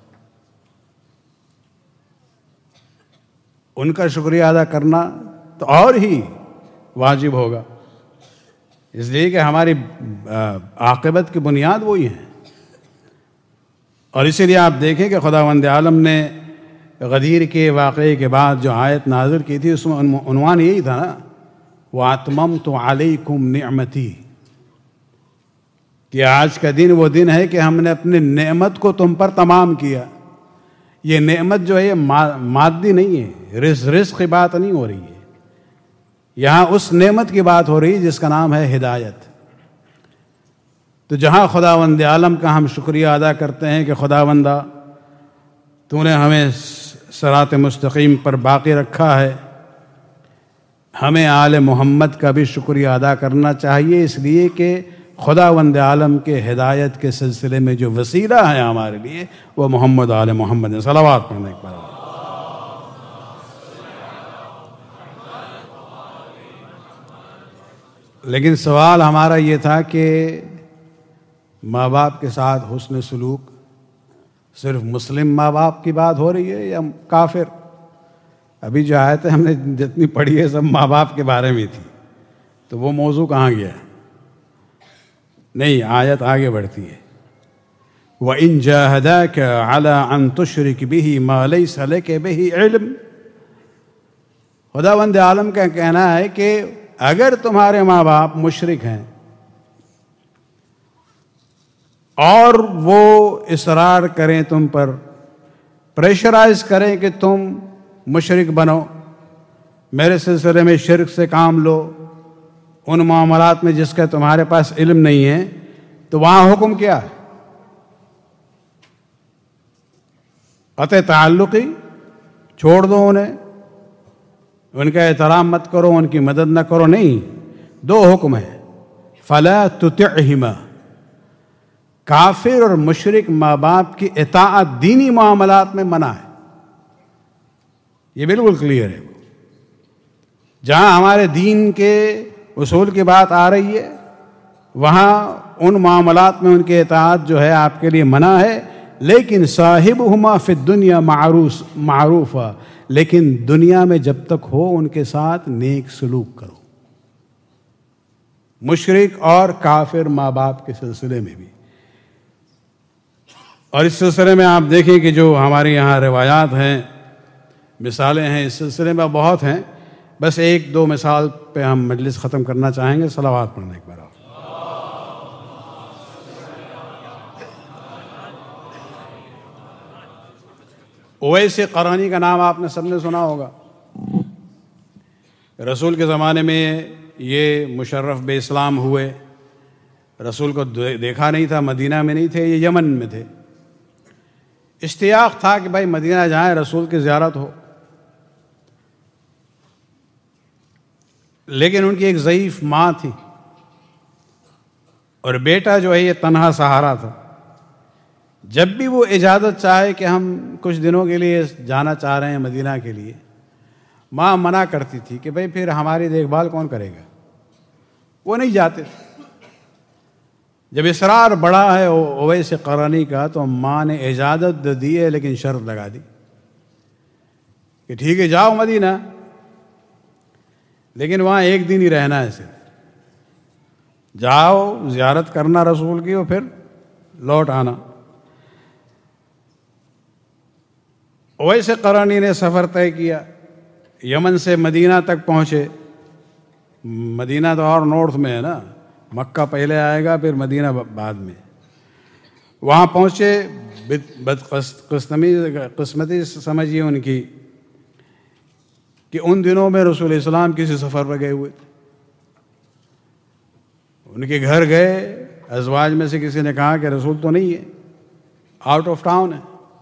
ان کا شکریہ ادا کرنا تو اور ہی واجب ہوگا، اس لیے کہ ہماری عاقبت کی بنیاد وہی ہیں۔ اور اسی لیے آپ دیکھیں کہ خداوند عالم نے غدیر کے واقعے کے بعد جو آیت نازل کی تھی اس میں عنوان یہی تھا نا، وَأَتْمَمْتُ عَلَيْكُمْ نِعْمَتِي، کہ آج کا دن وہ دن ہے کہ ہم نے اپنی نعمت کو تم پر تمام کیا۔ یہ نعمت جو ہے یہ مادی نہیں ہے، رزق رزق کی بات نہیں ہو رہی ہے، یہاں اس نعمت کی بات ہو رہی ہے جس کا نام ہے ہدایت۔ تو جہاں خداوند عالم کا ہم شکریہ ادا کرتے ہیں کہ خداوندہ تو نے ہمیں صراط مستقیم پر باقی رکھا ہے، ہمیں آل محمد کا بھی شکریہ ادا کرنا چاہیے، اس لیے کہ خداوند عالم کے ہدایت کے سلسلے میں جو وسیلہ ہے ہمارے لیے وہ محمد آل محمد۔ صلوات پڑھنے کے بعد لیکن سوال ہمارا یہ تھا کہ ماں باپ کے ساتھ حسن سلوک صرف مسلم ماں باپ کی بات ہو رہی ہے یا کافر؟ ابھی جو آیتیں ہم نے جتنی پڑھی ہے سب ماں باپ کے بارے میں تھی، تو وہ موضوع کہاں گیا ہے؟ نہیں، آیت آگے بڑھتی ہے، وَإِن جَاهَدَاكَ عَلَىٰ أَن تُشْرِكْ بِهِ مَا لَيْسَ لَكَ بِهِ عِلْمٍ۔ خداوند عالم کا کہنا ہے کہ اگر تمہارے ماں باپ مشرک ہیں اور وہ اصرار کریں تم پر، پریشرائز کریں کہ تم مشرک بنو، میرے سلسلے میں شرک سے کام لو، ان معاملات میں جس کا تمہارے پاس علم نہیں ہے، تو وہاں حکم کیا ہے؟ قطع تعلقی، چھوڑ دو انہیں، ان کا احترام مت کرو، ان کی مدد نہ کرو۔ نہیں، دو حکم ہیں، فلا تطعهما، کافر اور مشرک ماں باپ کی اطاعت دینی معاملات میں منع ہے، یہ بالکل کلیئر ہے۔ جہاں ہمارے دین کے اصول کی بات آ رہی ہے وہاں ان معاملات میں ان کے اطاعت جو ہے آپ کے لیے منع ہے، لیکن صاحبہما فی الدنیا معروف معروفہ، لیکن دنیا میں جب تک ہو ان کے ساتھ نیک سلوک کرو، مشرک اور کافر ماں باپ کے سلسلے میں بھی۔ اور اس سلسلے میں آپ دیکھیں کہ جو ہمارے یہاں روایات ہیں، مثالیں ہیں اس سلسلے میں بہت ہیں، بس ایک دو مثال پہ ہم مجلس ختم کرنا چاہیں گے، صلوات پڑھنے کے بعد۔ اویس قرنی کا نام آپ نے سب نے سنا ہوگا، رسول کے زمانے میں یہ مشرف بے اسلام ہوئے، رسول کو دیکھا نہیں تھا، مدینہ میں نہیں تھے، یہ یمن میں تھے، اشتیاق تھا کہ بھائی مدینہ جائیں، رسول کی زیارت ہو، لیکن ان کی ایک ضعیف ماں تھی اور بیٹا جو ہے یہ تنہا سہارا تھا۔ جب بھی وہ اجازت چاہے کہ ہم کچھ دنوں کے لیے جانا چاہ رہے ہیں مدینہ کے لیے، ماں منع کرتی تھی کہ بھئی پھر ہماری دیکھ بھال کون کرے گا، وہ نہیں جاتے تھے۔ جب اصرار بڑا ہے اویس قرنی کا تو ماں نے اجازت دی ہے، لیکن شرط لگا دی کہ ٹھیک ہے جاؤ مدینہ، لیکن وہاں ایک دن ہی رہنا ہے، صرف جاؤ زیارت کرنا رسول کی اور پھر لوٹ آنا۔ اویس قرنی نے سفر طے کیا، یمن سے مدینہ تک پہنچے، مدینہ تو اور نارتھ میں ہے نا، مکہ پہلے آئے گا پھر مدینہ بعد میں۔ وہاں پہنچے، بدقسمتی قسمتی سمجھیے ان کی کہ ان دنوں میں رسول اسلام کسی سفر پر گئے ہوئے تھے، ان کے گھر گئے، ازواج میں سے کسی نے کہا کہ رسول تو نہیں ہے، آؤٹ آف ٹاؤن ہے۔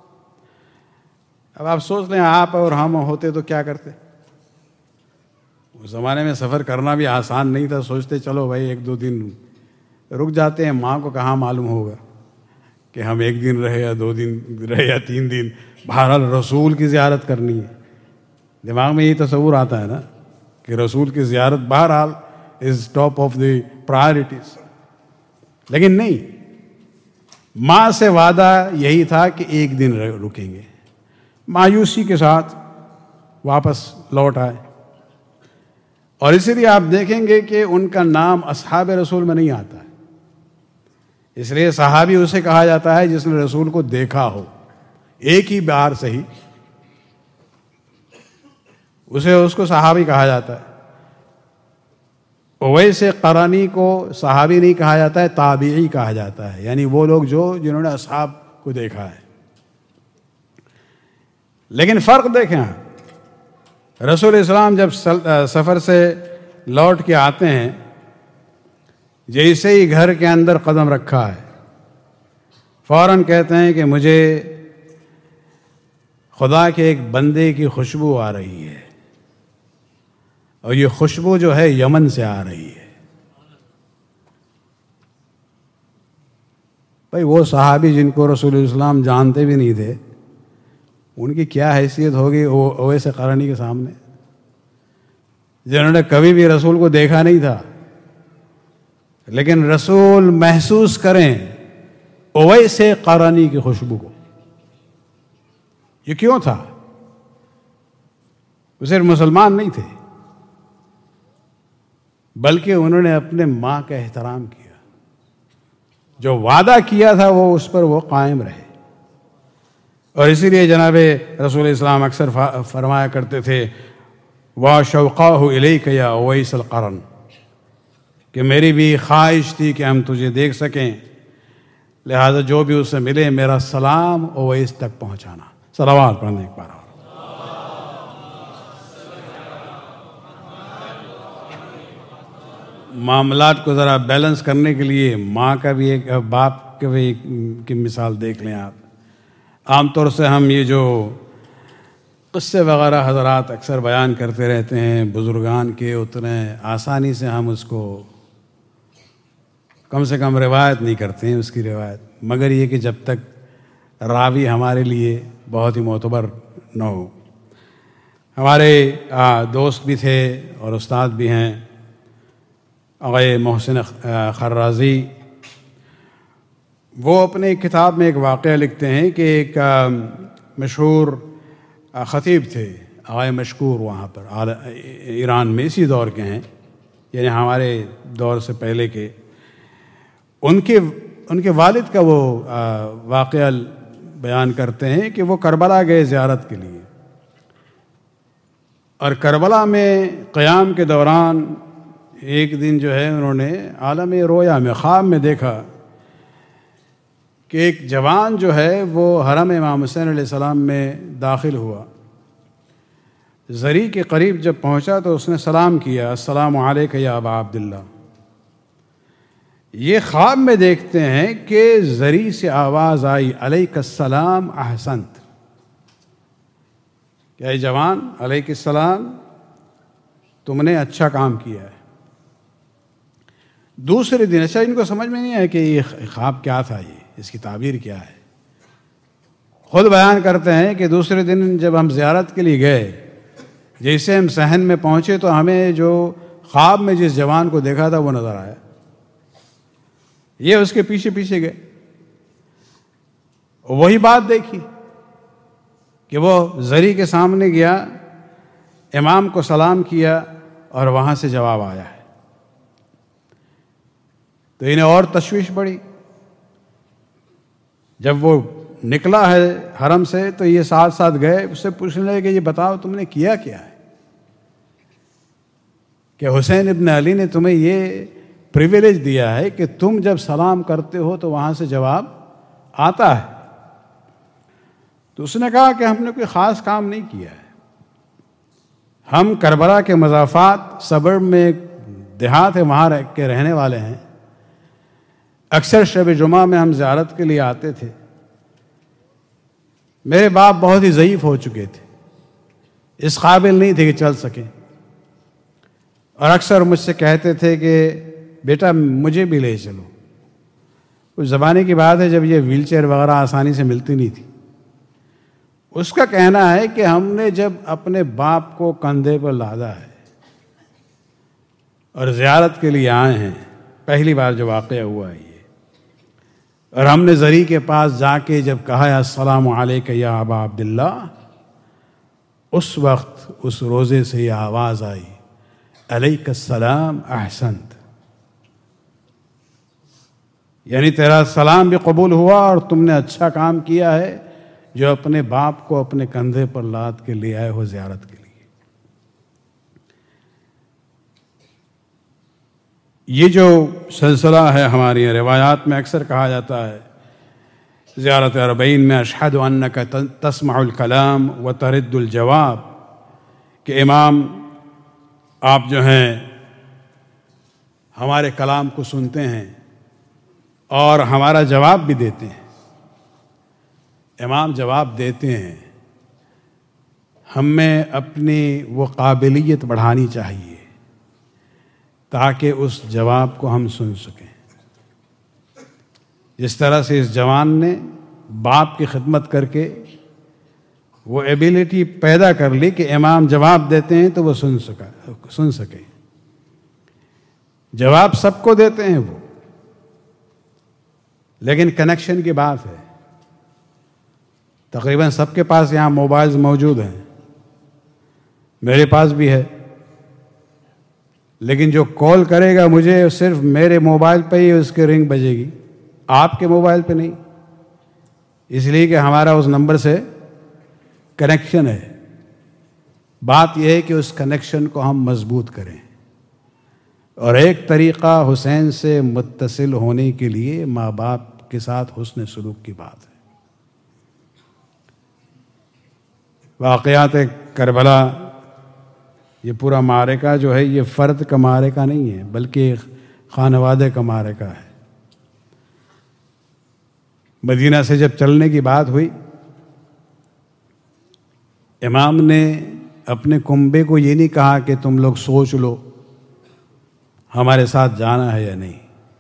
اب آپ سوچ لیں آپ اور ہم ہوتے تو کیا کرتے؟ اس زمانے میں سفر کرنا بھی آسان نہیں تھا، سوچتے چلو بھائی ایک دو دن رک جاتے ہیں، ماں کو کہاں معلوم ہوگا کہ ہم ایک دن رہے یا دو دن رہے یا تین دن، بہرحال رسول کی زیارت کرنی ہے۔ دماغ میں یہ تصور آتا ہے نا کہ رسول کی زیارت بہرحال is top of the priorities. لیکن نہیں، ماں سے وعدہ یہی تھا کہ ایک دن رکیں گے. مایوسی کے ساتھ واپس لوٹ آئے. اور اسی لیے آپ دیکھیں گے کہ ان کا نام اصحاب رسول میں نہیں آتا ہے. اس لیے صحابی اسے کہا جاتا ہے جس نے رسول کو دیکھا ہو ایک ہی بار سے ہی، اسے اس کو صحابی کہا جاتا ہے. اویس قرنی کو صحابی نہیں کہا جاتا ہے، تابعی کہا جاتا ہے، یعنی وہ لوگ جو جنہوں نے اصحاب کو دیکھا ہے. لیکن فرق دیکھیں، رسول اسلام جب سفر سے لوٹ کے آتے ہیں، جیسے ہی گھر کے اندر قدم رکھا ہے فوراً کہتے ہیں کہ مجھے خدا کے ایک بندے کی خوشبو آ رہی ہے، اور یہ خوشبو جو ہے یمن سے آ رہی ہے. بھائی وہ صحابی جن کو رسول اسلام جانتے بھی نہیں تھے، ان کی کیا حیثیت ہوگی اویس قرنی کے سامنے، جنہوں نے کبھی بھی رسول کو دیکھا نہیں تھا. لیکن رسول محسوس کریں اویس قرنی کی خوشبو کو. یہ کیوں تھا؟ وہ صرف مسلمان نہیں تھے، بلکہ انہوں نے اپنے ماں کا احترام کیا. جو وعدہ کیا تھا وہ اس پر وہ قائم رہے. اور اسی لیے جناب رسول اسلام اکثر فرمایا کرتے تھے وَشَوْقَاهُ إِلَيْكَ يَا أُوَيْسَ الْقَرْنِ، کہ میری بھی خواہش تھی کہ ہم تجھے دیکھ سکیں، لہذا جو بھی اس سے ملے میرا سلام اویس تک پہنچانا. صلوات پڑھنے ایک بار اور. معاملات کو ذرا بیلنس کرنے کے لیے ماں کا بھی ایک، باپ کا بھی کی مثال دیکھ لیں آپ. عام طور سے ہم یہ جو قصے وغیرہ حضرات اکثر بیان کرتے رہتے ہیں بزرگان کے، اتنے آسانی سے ہم اس کو کم سے کم روایت نہیں کرتے ہیں اس کی روایت، مگر یہ کہ جب تک راوی ہمارے لیے بہت ہی معتبر نہ ہو. ہمارے دوست بھی تھے اور استاد بھی ہیں آغا محسن خرازی. وہ اپنے کتاب میں ایک واقعہ لکھتے ہیں کہ ایک مشہور خطیب تھے آغا مشکور، وہاں پر ایران میں، اسی دور کے ہیں، یعنی ہمارے دور سے پہلے کے. ان کے ان کے والد کا وہ واقعہ بیان کرتے ہیں کہ وہ کربلا گئے زیارت کے لیے، اور کربلا میں قیام کے دوران ایک دن جو ہے انہوں نے عالم رویا میں، خواب میں دیکھا کہ ایک جوان جو ہے وہ حرم امام حسین علیہ السلام میں داخل ہوا. زری کے قریب جب پہنچا تو اس نے سلام کیا، السلام علیکم یا ابا عبداللہ. یہ خواب میں دیکھتے ہیں کہ زری سے آواز آئی علیک السلام احسنت، کہ اے جوان علیک السلام، تم نے اچھا کام کیا ہے. دوسرے دن، اچھا ان کو سمجھ میں نہیں آیا کہ یہ خواب کیا تھا، یہ اس کی تعبیر کیا ہے. خود بیان کرتے ہیں کہ دوسرے دن جب ہم زیارت کے لیے گئے، جیسے ہم صحن میں پہنچے تو ہمیں جو خواب میں جس جوان کو دیکھا تھا وہ نظر آیا. یہ اس کے پیچھے پیچھے گئے، وہی بات دیکھی کہ وہ زری کے سامنے گیا، امام کو سلام کیا اور وہاں سے جواب آیا ہے. تو انہیں اور تشویش بڑھی. جب وہ نکلا ہے حرم سے تو یہ ساتھ ساتھ گئے، اس سے پوچھنے لگے کہ یہ بتاؤ تم نے کیا کیا ہے، کہ حسین ابن علی نے تمہیں یہ پریویلیج دیا ہے کہ تم جب سلام کرتے ہو تو وہاں سے جواب آتا ہے. تو اس نے کہا کہ ہم نے کوئی خاص کام نہیں کیا ہے، ہم کربلا کے مضافات سبرب میں ایک دیہات ہے وہاں کے رہنے والے ہیں. اکثر شب جمعہ میں ہم زیارت کے لیے آتے تھے. میرے باپ بہت ہی ضعیف ہو چکے تھے، اس قابل نہیں تھے کہ چل سکیں، اور اکثر مجھ سے کہتے تھے کہ بیٹا مجھے بھی لے چلو. کچھ زمانے کی بات ہے جب یہ ویل چیئر وغیرہ آسانی سے ملتی نہیں تھی. اس کا کہنا ہے کہ ہم نے جب اپنے باپ کو کندھے پر لادا ہے اور زیارت کے لیے آئے ہیں، پہلی بار جو واقعہ ہوا ہے یہ اور ہم نے زری کے پاس جا کے جب کہا ہے السلام علیک یا ابا عبداللہ، اس وقت اس روزے سے یہ آواز آئی علیک السلام احسنت، یعنی تیرا سلام بھی قبول ہوا اور تم نے اچھا کام کیا ہے جو اپنے باپ کو اپنے کندھے پر لاد کے لے آئے ہو زیارت کے لیے۔ یہ جو سلسلہ ہے ہماری روایات میں اکثر کہا جاتا ہے زیارت اربعین میں اشہد انک تسمع الکلام و ترد الجواب، کہ امام آپ جو ہیں ہمارے کلام کو سنتے ہیں اور ہمارا جواب بھی دیتے ہیں۔ امام جواب دیتے ہیں، ہمیں اپنی وہ قابلیت بڑھانی چاہیے تاکہ اس جواب کو ہم سن سکیں۔ جس طرح سے اس جوان نے باپ کی خدمت کر کے وہ ایبیلٹی پیدا کر لی کہ امام جواب دیتے ہیں تو وہ سن سکا سن سکے۔ جواب سب کو دیتے ہیں وہ، لیکن کنیکشن کی بات ہے۔ تقریباً سب کے پاس یہاں موبائلز موجود ہیں، میرے پاس بھی ہے، لیکن جو کال کرے گا مجھے صرف میرے موبائل پہ ہی اس کی رنگ بجے گی، آپ کے موبائل پہ نہیں، اس لیے کہ ہمارا اس نمبر سے کنیکشن ہے۔ بات یہ ہے کہ اس کنیکشن کو ہم مضبوط کریں، اور ایک طریقہ حسین سے متصل ہونے کے لیے ماں باپ کے ساتھ حسن سلوک کی بات ہے۔ واقعات کربلا، یہ پورا معرکہ جو ہے یہ فرد کا معرکہ نہیں ہے بلکہ خانوادے کا معرکہ ہے۔ مدینہ سے جب چلنے کی بات ہوئی، امام نے اپنے کنبے کو یہ نہیں کہا کہ تم لوگ سوچ لو ہمارے ساتھ جانا ہے یا نہیں،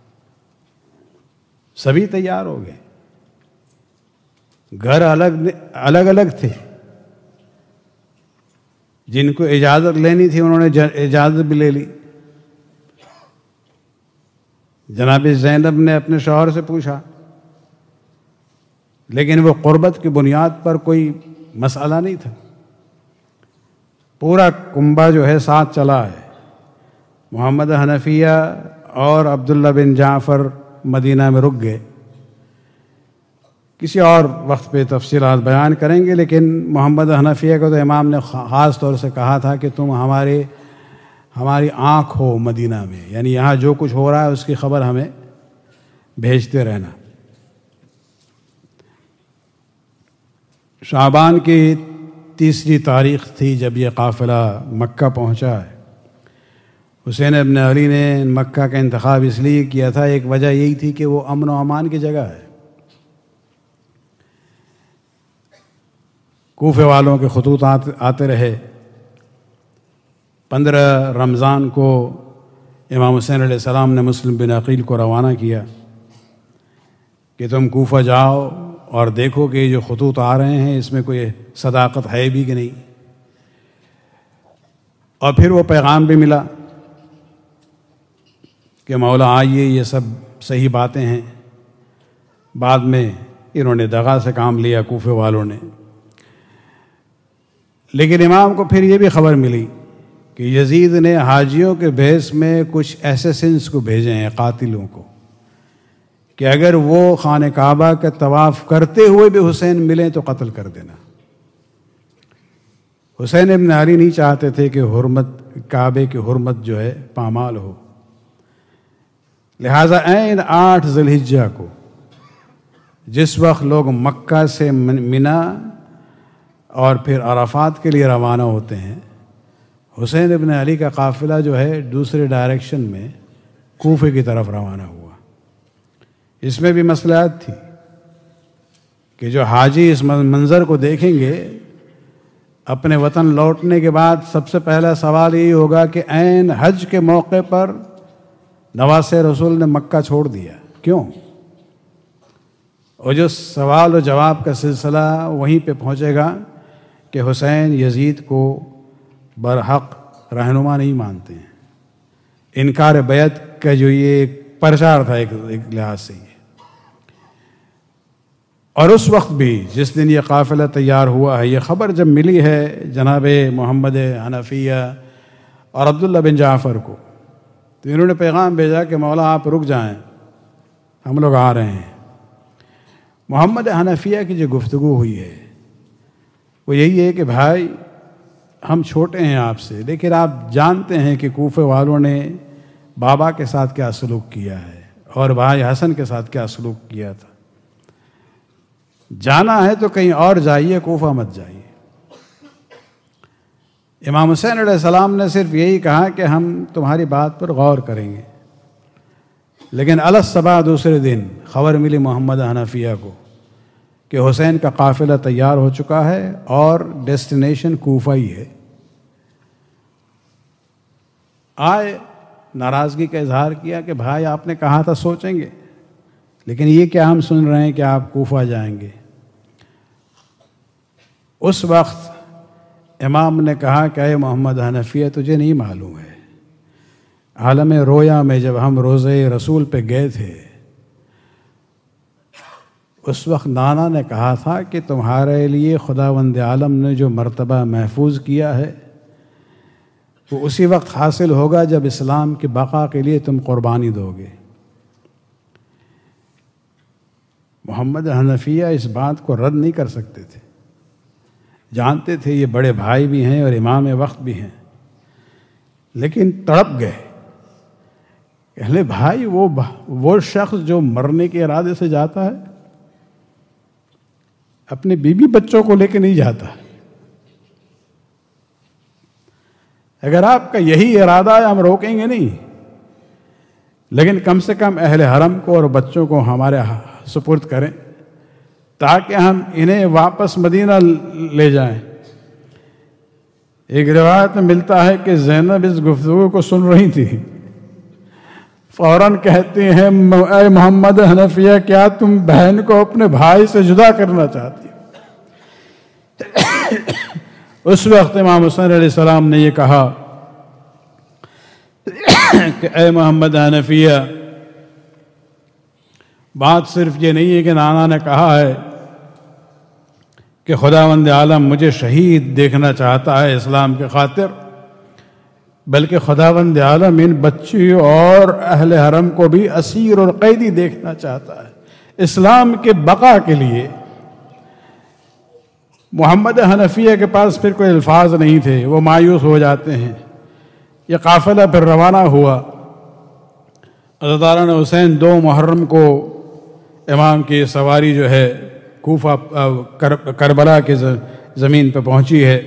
سبھی تیار ہو گئے۔ گھر الگ الگ الگ تھے، جن کو اجازت لینی تھی انہوں نے اجازت بھی لے لی۔ جناب زینب نے اپنے شوہر سے پوچھا، لیکن وہ قربت کی بنیاد پر کوئی مسئلہ نہیں تھا۔ پورا کنبہ جو ہے ساتھ چلا ہے۔ محمد حنفیہ اور عبداللہ بن جعفر مدینہ میں رک گئے، کسی اور وقت پہ تفصیلات بیان کریں گے، لیکن محمد حنفیہ کو تو امام نے خاص طور سے کہا تھا کہ تم ہمارے ہماری آنکھ ہو مدینہ میں، یعنی یہاں جو کچھ ہو رہا ہے اس کی خبر ہمیں بھیجتے رہنا۔ شعبان کی تیسری تاریخ تھی جب یہ قافلہ مکہ پہنچا ہے۔ حسین ابن علی نے مکہ کا انتخاب اس لیے کیا تھا، ایک وجہ یہی تھی کہ وہ امن و امان کی جگہ ہے۔ کوفے والوں کے خطوط آتے رہے۔ پندرہ رمضان کو امام حسین علیہ السلام نے مسلم بن عقیل کو روانہ کیا کہ تم کوفہ جاؤ اور دیکھو کہ جو خطوط آ رہے ہیں اس میں کوئی صداقت ہے بھی کہ نہیں۔ اور پھر وہ پیغام بھی ملا کہ مولا آئیے، یہ سب صحیح باتیں ہیں۔ بعد میں انہوں نے دغا سے کام لیا کوفے والوں نے، لیکن امام کو پھر یہ بھی خبر ملی کہ یزید نے حاجیوں کے بھیس میں کچھ ایسیسنس کو بھیجے ہیں، قاتلوں کو، کہ اگر وہ خانہ کعبہ کا طواف کرتے ہوئے بھی حسین ملیں تو قتل کر دینا۔ حسین ابن علی نہیں چاہتے تھے کہ حرمت کعبے کی حرمت جو ہے پامال ہو، لہٰذا عین آٹھ ذی الحجہ کو جس وقت لوگ مکہ سے منا اور پھر عرفات کے لیے روانہ ہوتے ہیں، حسین ابن علی کا قافلہ جو ہے دوسرے ڈائریکشن میں کوفے کی طرف روانہ ہوا۔ اس میں بھی مصلحت تھی کہ جو حاجی اس منظر کو دیکھیں گے اپنے وطن لوٹنے کے بعد سب سے پہلا سوال یہی ہوگا کہ عین حج کے موقع پر نواسِ رسول نے مکہ چھوڑ دیا، کیوں؟ اور جو سوال و جواب کا سلسلہ وہیں پہ پہنچے گا کہ حسین یزید کو برحق رہنما نہیں مانتے ہیں۔ انکار بیعت کا جو یہ ایک پرچار تھا ایک, ایک لحاظ سے یہ اور اس وقت بھی جس دن یہ قافلہ تیار ہوا ہے، یہ خبر جب ملی ہے جناب محمد حنفیہ اور عبداللہ بن جعفر کو، تو انہوں نے پیغام بھیجا کہ مولا آپ رک جائیں، ہم لوگ آ رہے ہیں۔ محمد حنفیہ کی جو گفتگو ہوئی ہے وہ یہی ہے کہ بھائی ہم چھوٹے ہیں آپ سے، لیکن آپ جانتے ہیں کہ کوفے والوں نے بابا کے ساتھ کیا سلوک کیا ہے اور بھائی حسن کے ساتھ کیا سلوک کیا تھا۔ جانا ہے تو کہیں اور جائیے، کوفہ مت جائیے۔ امام حسین علیہ السلام نے صرف یہی کہا کہ ہم تمہاری بات پر غور کریں گے، لیکن الصبح دوسرے دن خبر ملی محمد حنفیہ کو کہ حسین کا قافلہ تیار ہو چکا ہے اور ڈیسٹینیشن کوفہ ہی ہے۔ آئے، ناراضگی کا اظہار کیا کہ بھائی آپ نے کہا تھا سوچیں گے، لیکن یہ کیا ہم سن رہے ہیں کہ آپ کوفہ جائیں گے۔ اس وقت امام نے کہا کہ اے محمد حنفیہ تجھے نہیں معلوم ہے، عالم رویا میں جب ہم روزے رسول پہ گئے تھے اس وقت نانا نے کہا تھا کہ تمہارے لیے خداوند عالم نے جو مرتبہ محفوظ کیا ہے وہ اسی وقت حاصل ہوگا جب اسلام کی بقا کے لیے تم قربانی دو گے۔ محمد حنفیہ اس بات کو رد نہیں کر سکتے تھے، جانتے تھے یہ بڑے بھائی بھی ہیں اور امام وقت بھی ہیں، لیکن تڑپ گئے۔ کہلے بھائی وہ وہ شخص جو مرنے کے ارادے سے جاتا ہے اپنے بیوی بچوں کو لے کے نہیں جاتا۔ اگر آپ کا یہی ارادہ ہے ہم روکیں گے نہیں، لیکن کم سے کم اہل حرم کو اور بچوں کو ہمارے سپرد کریں تاکہ ہم انہیں واپس مدینہ لے جائیں۔ ایک روایت میں ملتا ہے کہ زینب اس گفتگو کو سن رہی تھی، فوراً کہتی ہیں اے محمد حنفیہ کیا تم بہن کو اپنے بھائی سے جدا کرنا چاہتی ہو؟ اس وقت امام حسین علیہ السلام نے یہ کہا کہ اے محمد حنفیہ بات صرف یہ نہیں ہے کہ نانا نے کہا ہے کہ خداوند عالم مجھے شہید دیکھنا چاہتا ہے اسلام کے خاطر، بلکہ خداوند عالم ان بچی اور اہل حرم کو بھی اسیر اور قیدی دیکھنا چاہتا ہے اسلام کے بقا کے لیے۔ محمد حنفیہ کے پاس پھر کوئی الفاظ نہیں تھے، وہ مایوس ہو جاتے ہیں۔ یہ قافلہ پھر روانہ ہوا۔ عزاداران حسین دو محرم کو امام کی سواری جو ہے کوفہ کربلا کے زمین پہ پہنچی ہے۔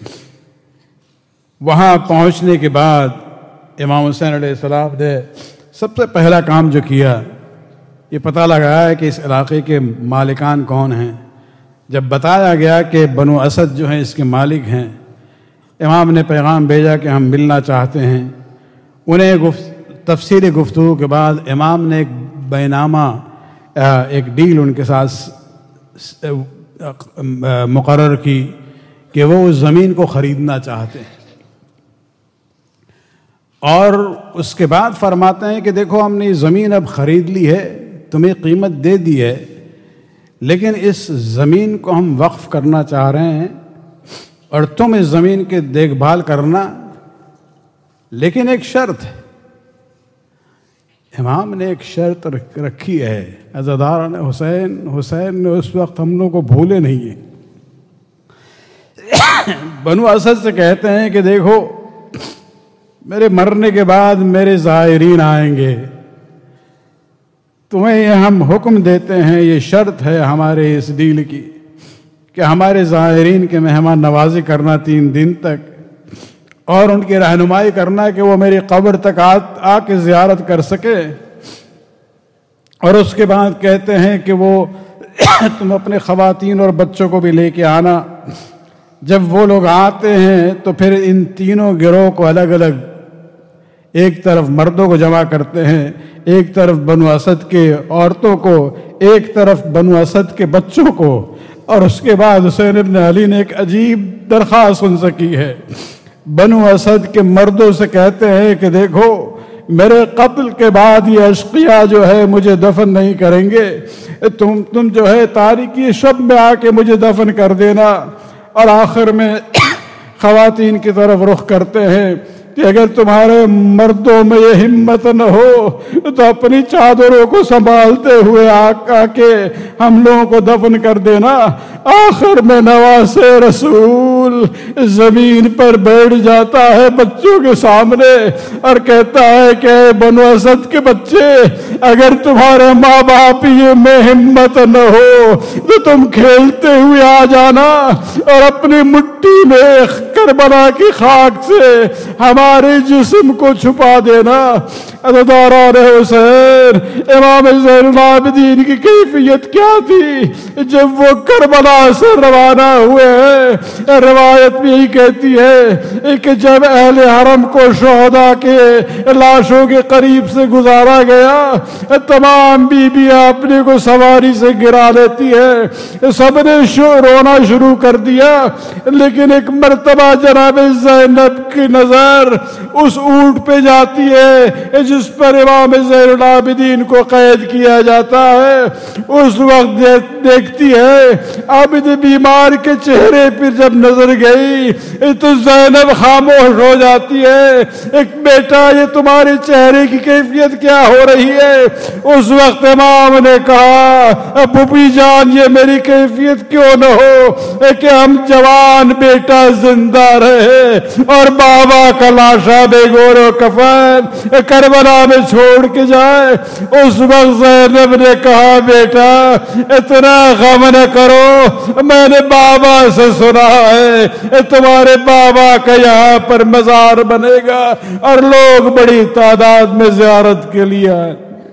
وہاں پہنچنے کے بعد امام حسین علیہ السلام نے سب سے پہلا کام جو کیا یہ پتہ لگایا کہ اس علاقے کے مالکان کون ہیں۔ جب بتایا گیا کہ بنو اسد جو ہیں اس کے مالک ہیں، امام نے پیغام بھیجا کہ ہم ملنا چاہتے ہیں۔ انہیں گفت تفصیلی گفتگو کے بعد امام نے ایک بینامہ ایک ڈیل ان کے ساتھ مقرر کی کہ وہ اس زمین کو خریدنا چاہتے ہیں، اور اس کے بعد فرماتے ہیں کہ دیکھو ہم نے یہ زمین اب خرید لی ہے، تمہیں قیمت دے دی ہے، لیکن اس زمین کو ہم وقف کرنا چاہ رہے ہیں اور تم اس زمین کی دیکھ بھال کرنا، لیکن ایک شرط ہے۔ امام نے ایک شرط رکھی ہے، عزاداران حسین حسین نے اس وقت ہم لوگ کو بھولے نہیں ہیں۔ بنو اسد سے کہتے ہیں کہ دیکھو میرے مرنے کے بعد میرے زائرین آئیں گے، تمہیں یہ ہم حکم دیتے ہیں، یہ شرط ہے ہمارے اس ڈیل کی کہ ہمارے زائرین کے مہمان نوازی کرنا تین دن تک، اور ان کی رہنمائی کرنا کہ وہ میری قبر تک آ آ کے زیارت کر سکے، اور اس کے بعد کہتے ہیں کہ وہ تم اپنے خواتین اور بچوں کو بھی لے کے آنا۔ جب وہ لوگ آتے ہیں تو پھر ان تینوں گروہ کو الگ الگ، ایک طرف مردوں کو جمع کرتے ہیں، ایک طرف بنو اسد کے عورتوں کو، ایک طرف بنو اسد کے بچوں کو، اور اس کے بعد حسین ابن علی نے ایک عجیب درخواست ان سے کی ہے۔ بنو اسد کے مردوں سے کہتے ہیں کہ دیکھو میرے قتل کے بعد یہ اشقیاء جو ہے مجھے دفن نہیں کریں گے، تم تم جو ہے تاریکی شب میں آ کے مجھے دفن کر دینا۔ اور آخر میں خواتین کی طرف رخ کرتے ہیں کہ اگر تمہارے مردوں میں یہ ہمت نہ ہو تو اپنی چادروں کو سنبھالتے ہوئے آ کے ہم لوگوں کو دفن کر دینا۔ آخر میں نواز رسول زمین پر بیٹھ جاتا ہے بچوں کے سامنے اور کہتا ہے کہ اے بنو اسد کے بچے، اگر تمہارے ماں باپ یہ میں ہمت نہ ہو تو تم کھیلتے ہوئے آ جانا اور اپنی مٹی میں کربلا کی خاک سے ہمارے جسم کو چھپا دینا۔ عزیزان حسین، امام زین العابدین کی کیفیت کیا تھی جب وہ کربلا سے روانہ ہوئے ہیں؟ روایت بھی یہی کہتی ہے کہ جب اہل حرم کو شہداء کے لاشوں کے قریب سے گزارا گیا، تمام بیویاں اپنے کو سواری سے گرا لیتی ہے، سب نے رونا شروع کر دیا، لیکن ایک مرتبہ جناب زینب کی نظر اس اونٹ پہ جاتی ہے جس پر امام زین العابدین کو قید کیا جاتا ہے۔ اس وقت دیکھتی ہے عابد بیمار کے چہرے پر جب نظر گئی تو زینب خاموش ہو جاتی ہے۔ ایک بیٹا، یہ تمہارے چہرے کی کیفیت کیا ہو رہی ہے؟ اس وقت امام نے کہا پھوپھی جان، یہ میری کیفیت کیوں نہ ہو کہ ہم جوان بیٹا زندہ رہے اور بابا کا لاشا بے گور و کفن کربلا میں چھوڑ کے جائے۔ اس وقت زینب نے کہا بیٹا اتنا غم نہ کرو، میں نے بابا سے سنا ہے تمہارے بابا کا یہاں پر مزار بنے گا اور لوگ بڑی تعداد میں زیارت کے لیے آئے۔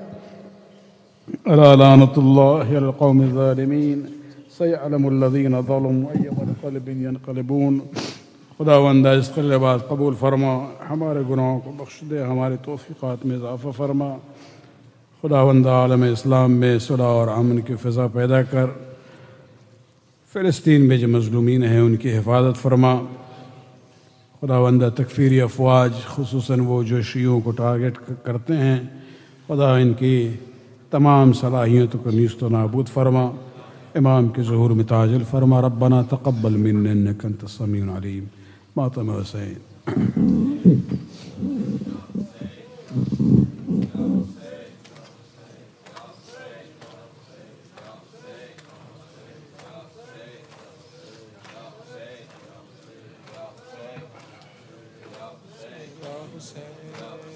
الا لعنت اللہ علی القوم الظالمین سیعلم الذین ظلموا ای منقلب ینقلبون۔ خداوند اس قربات قبول فرما، ہمارے گناہوں کو بخش دے، ہمارے توفیقات میں اضافہ فرما۔ خداوند عالم اسلام میں صلح اور امن کی فضا پیدا کر، فلسطین میں جو مظلومین ہیں ان کی حفاظت فرما۔ خداوند تکفیری افواج خصوصاً وہ جو شیعوں کو ٹارگٹ کرتے ہیں، خدا ان کی تمام صلاحیتوں کو نیست و نابود فرما، امام کے ظہور میں تاجل فرما۔ ربنا تقبل منا انک انت السمیع العلیم۔ ماتم حسین۔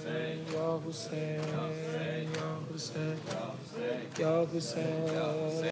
یا حسین یا حسین یا حسین۔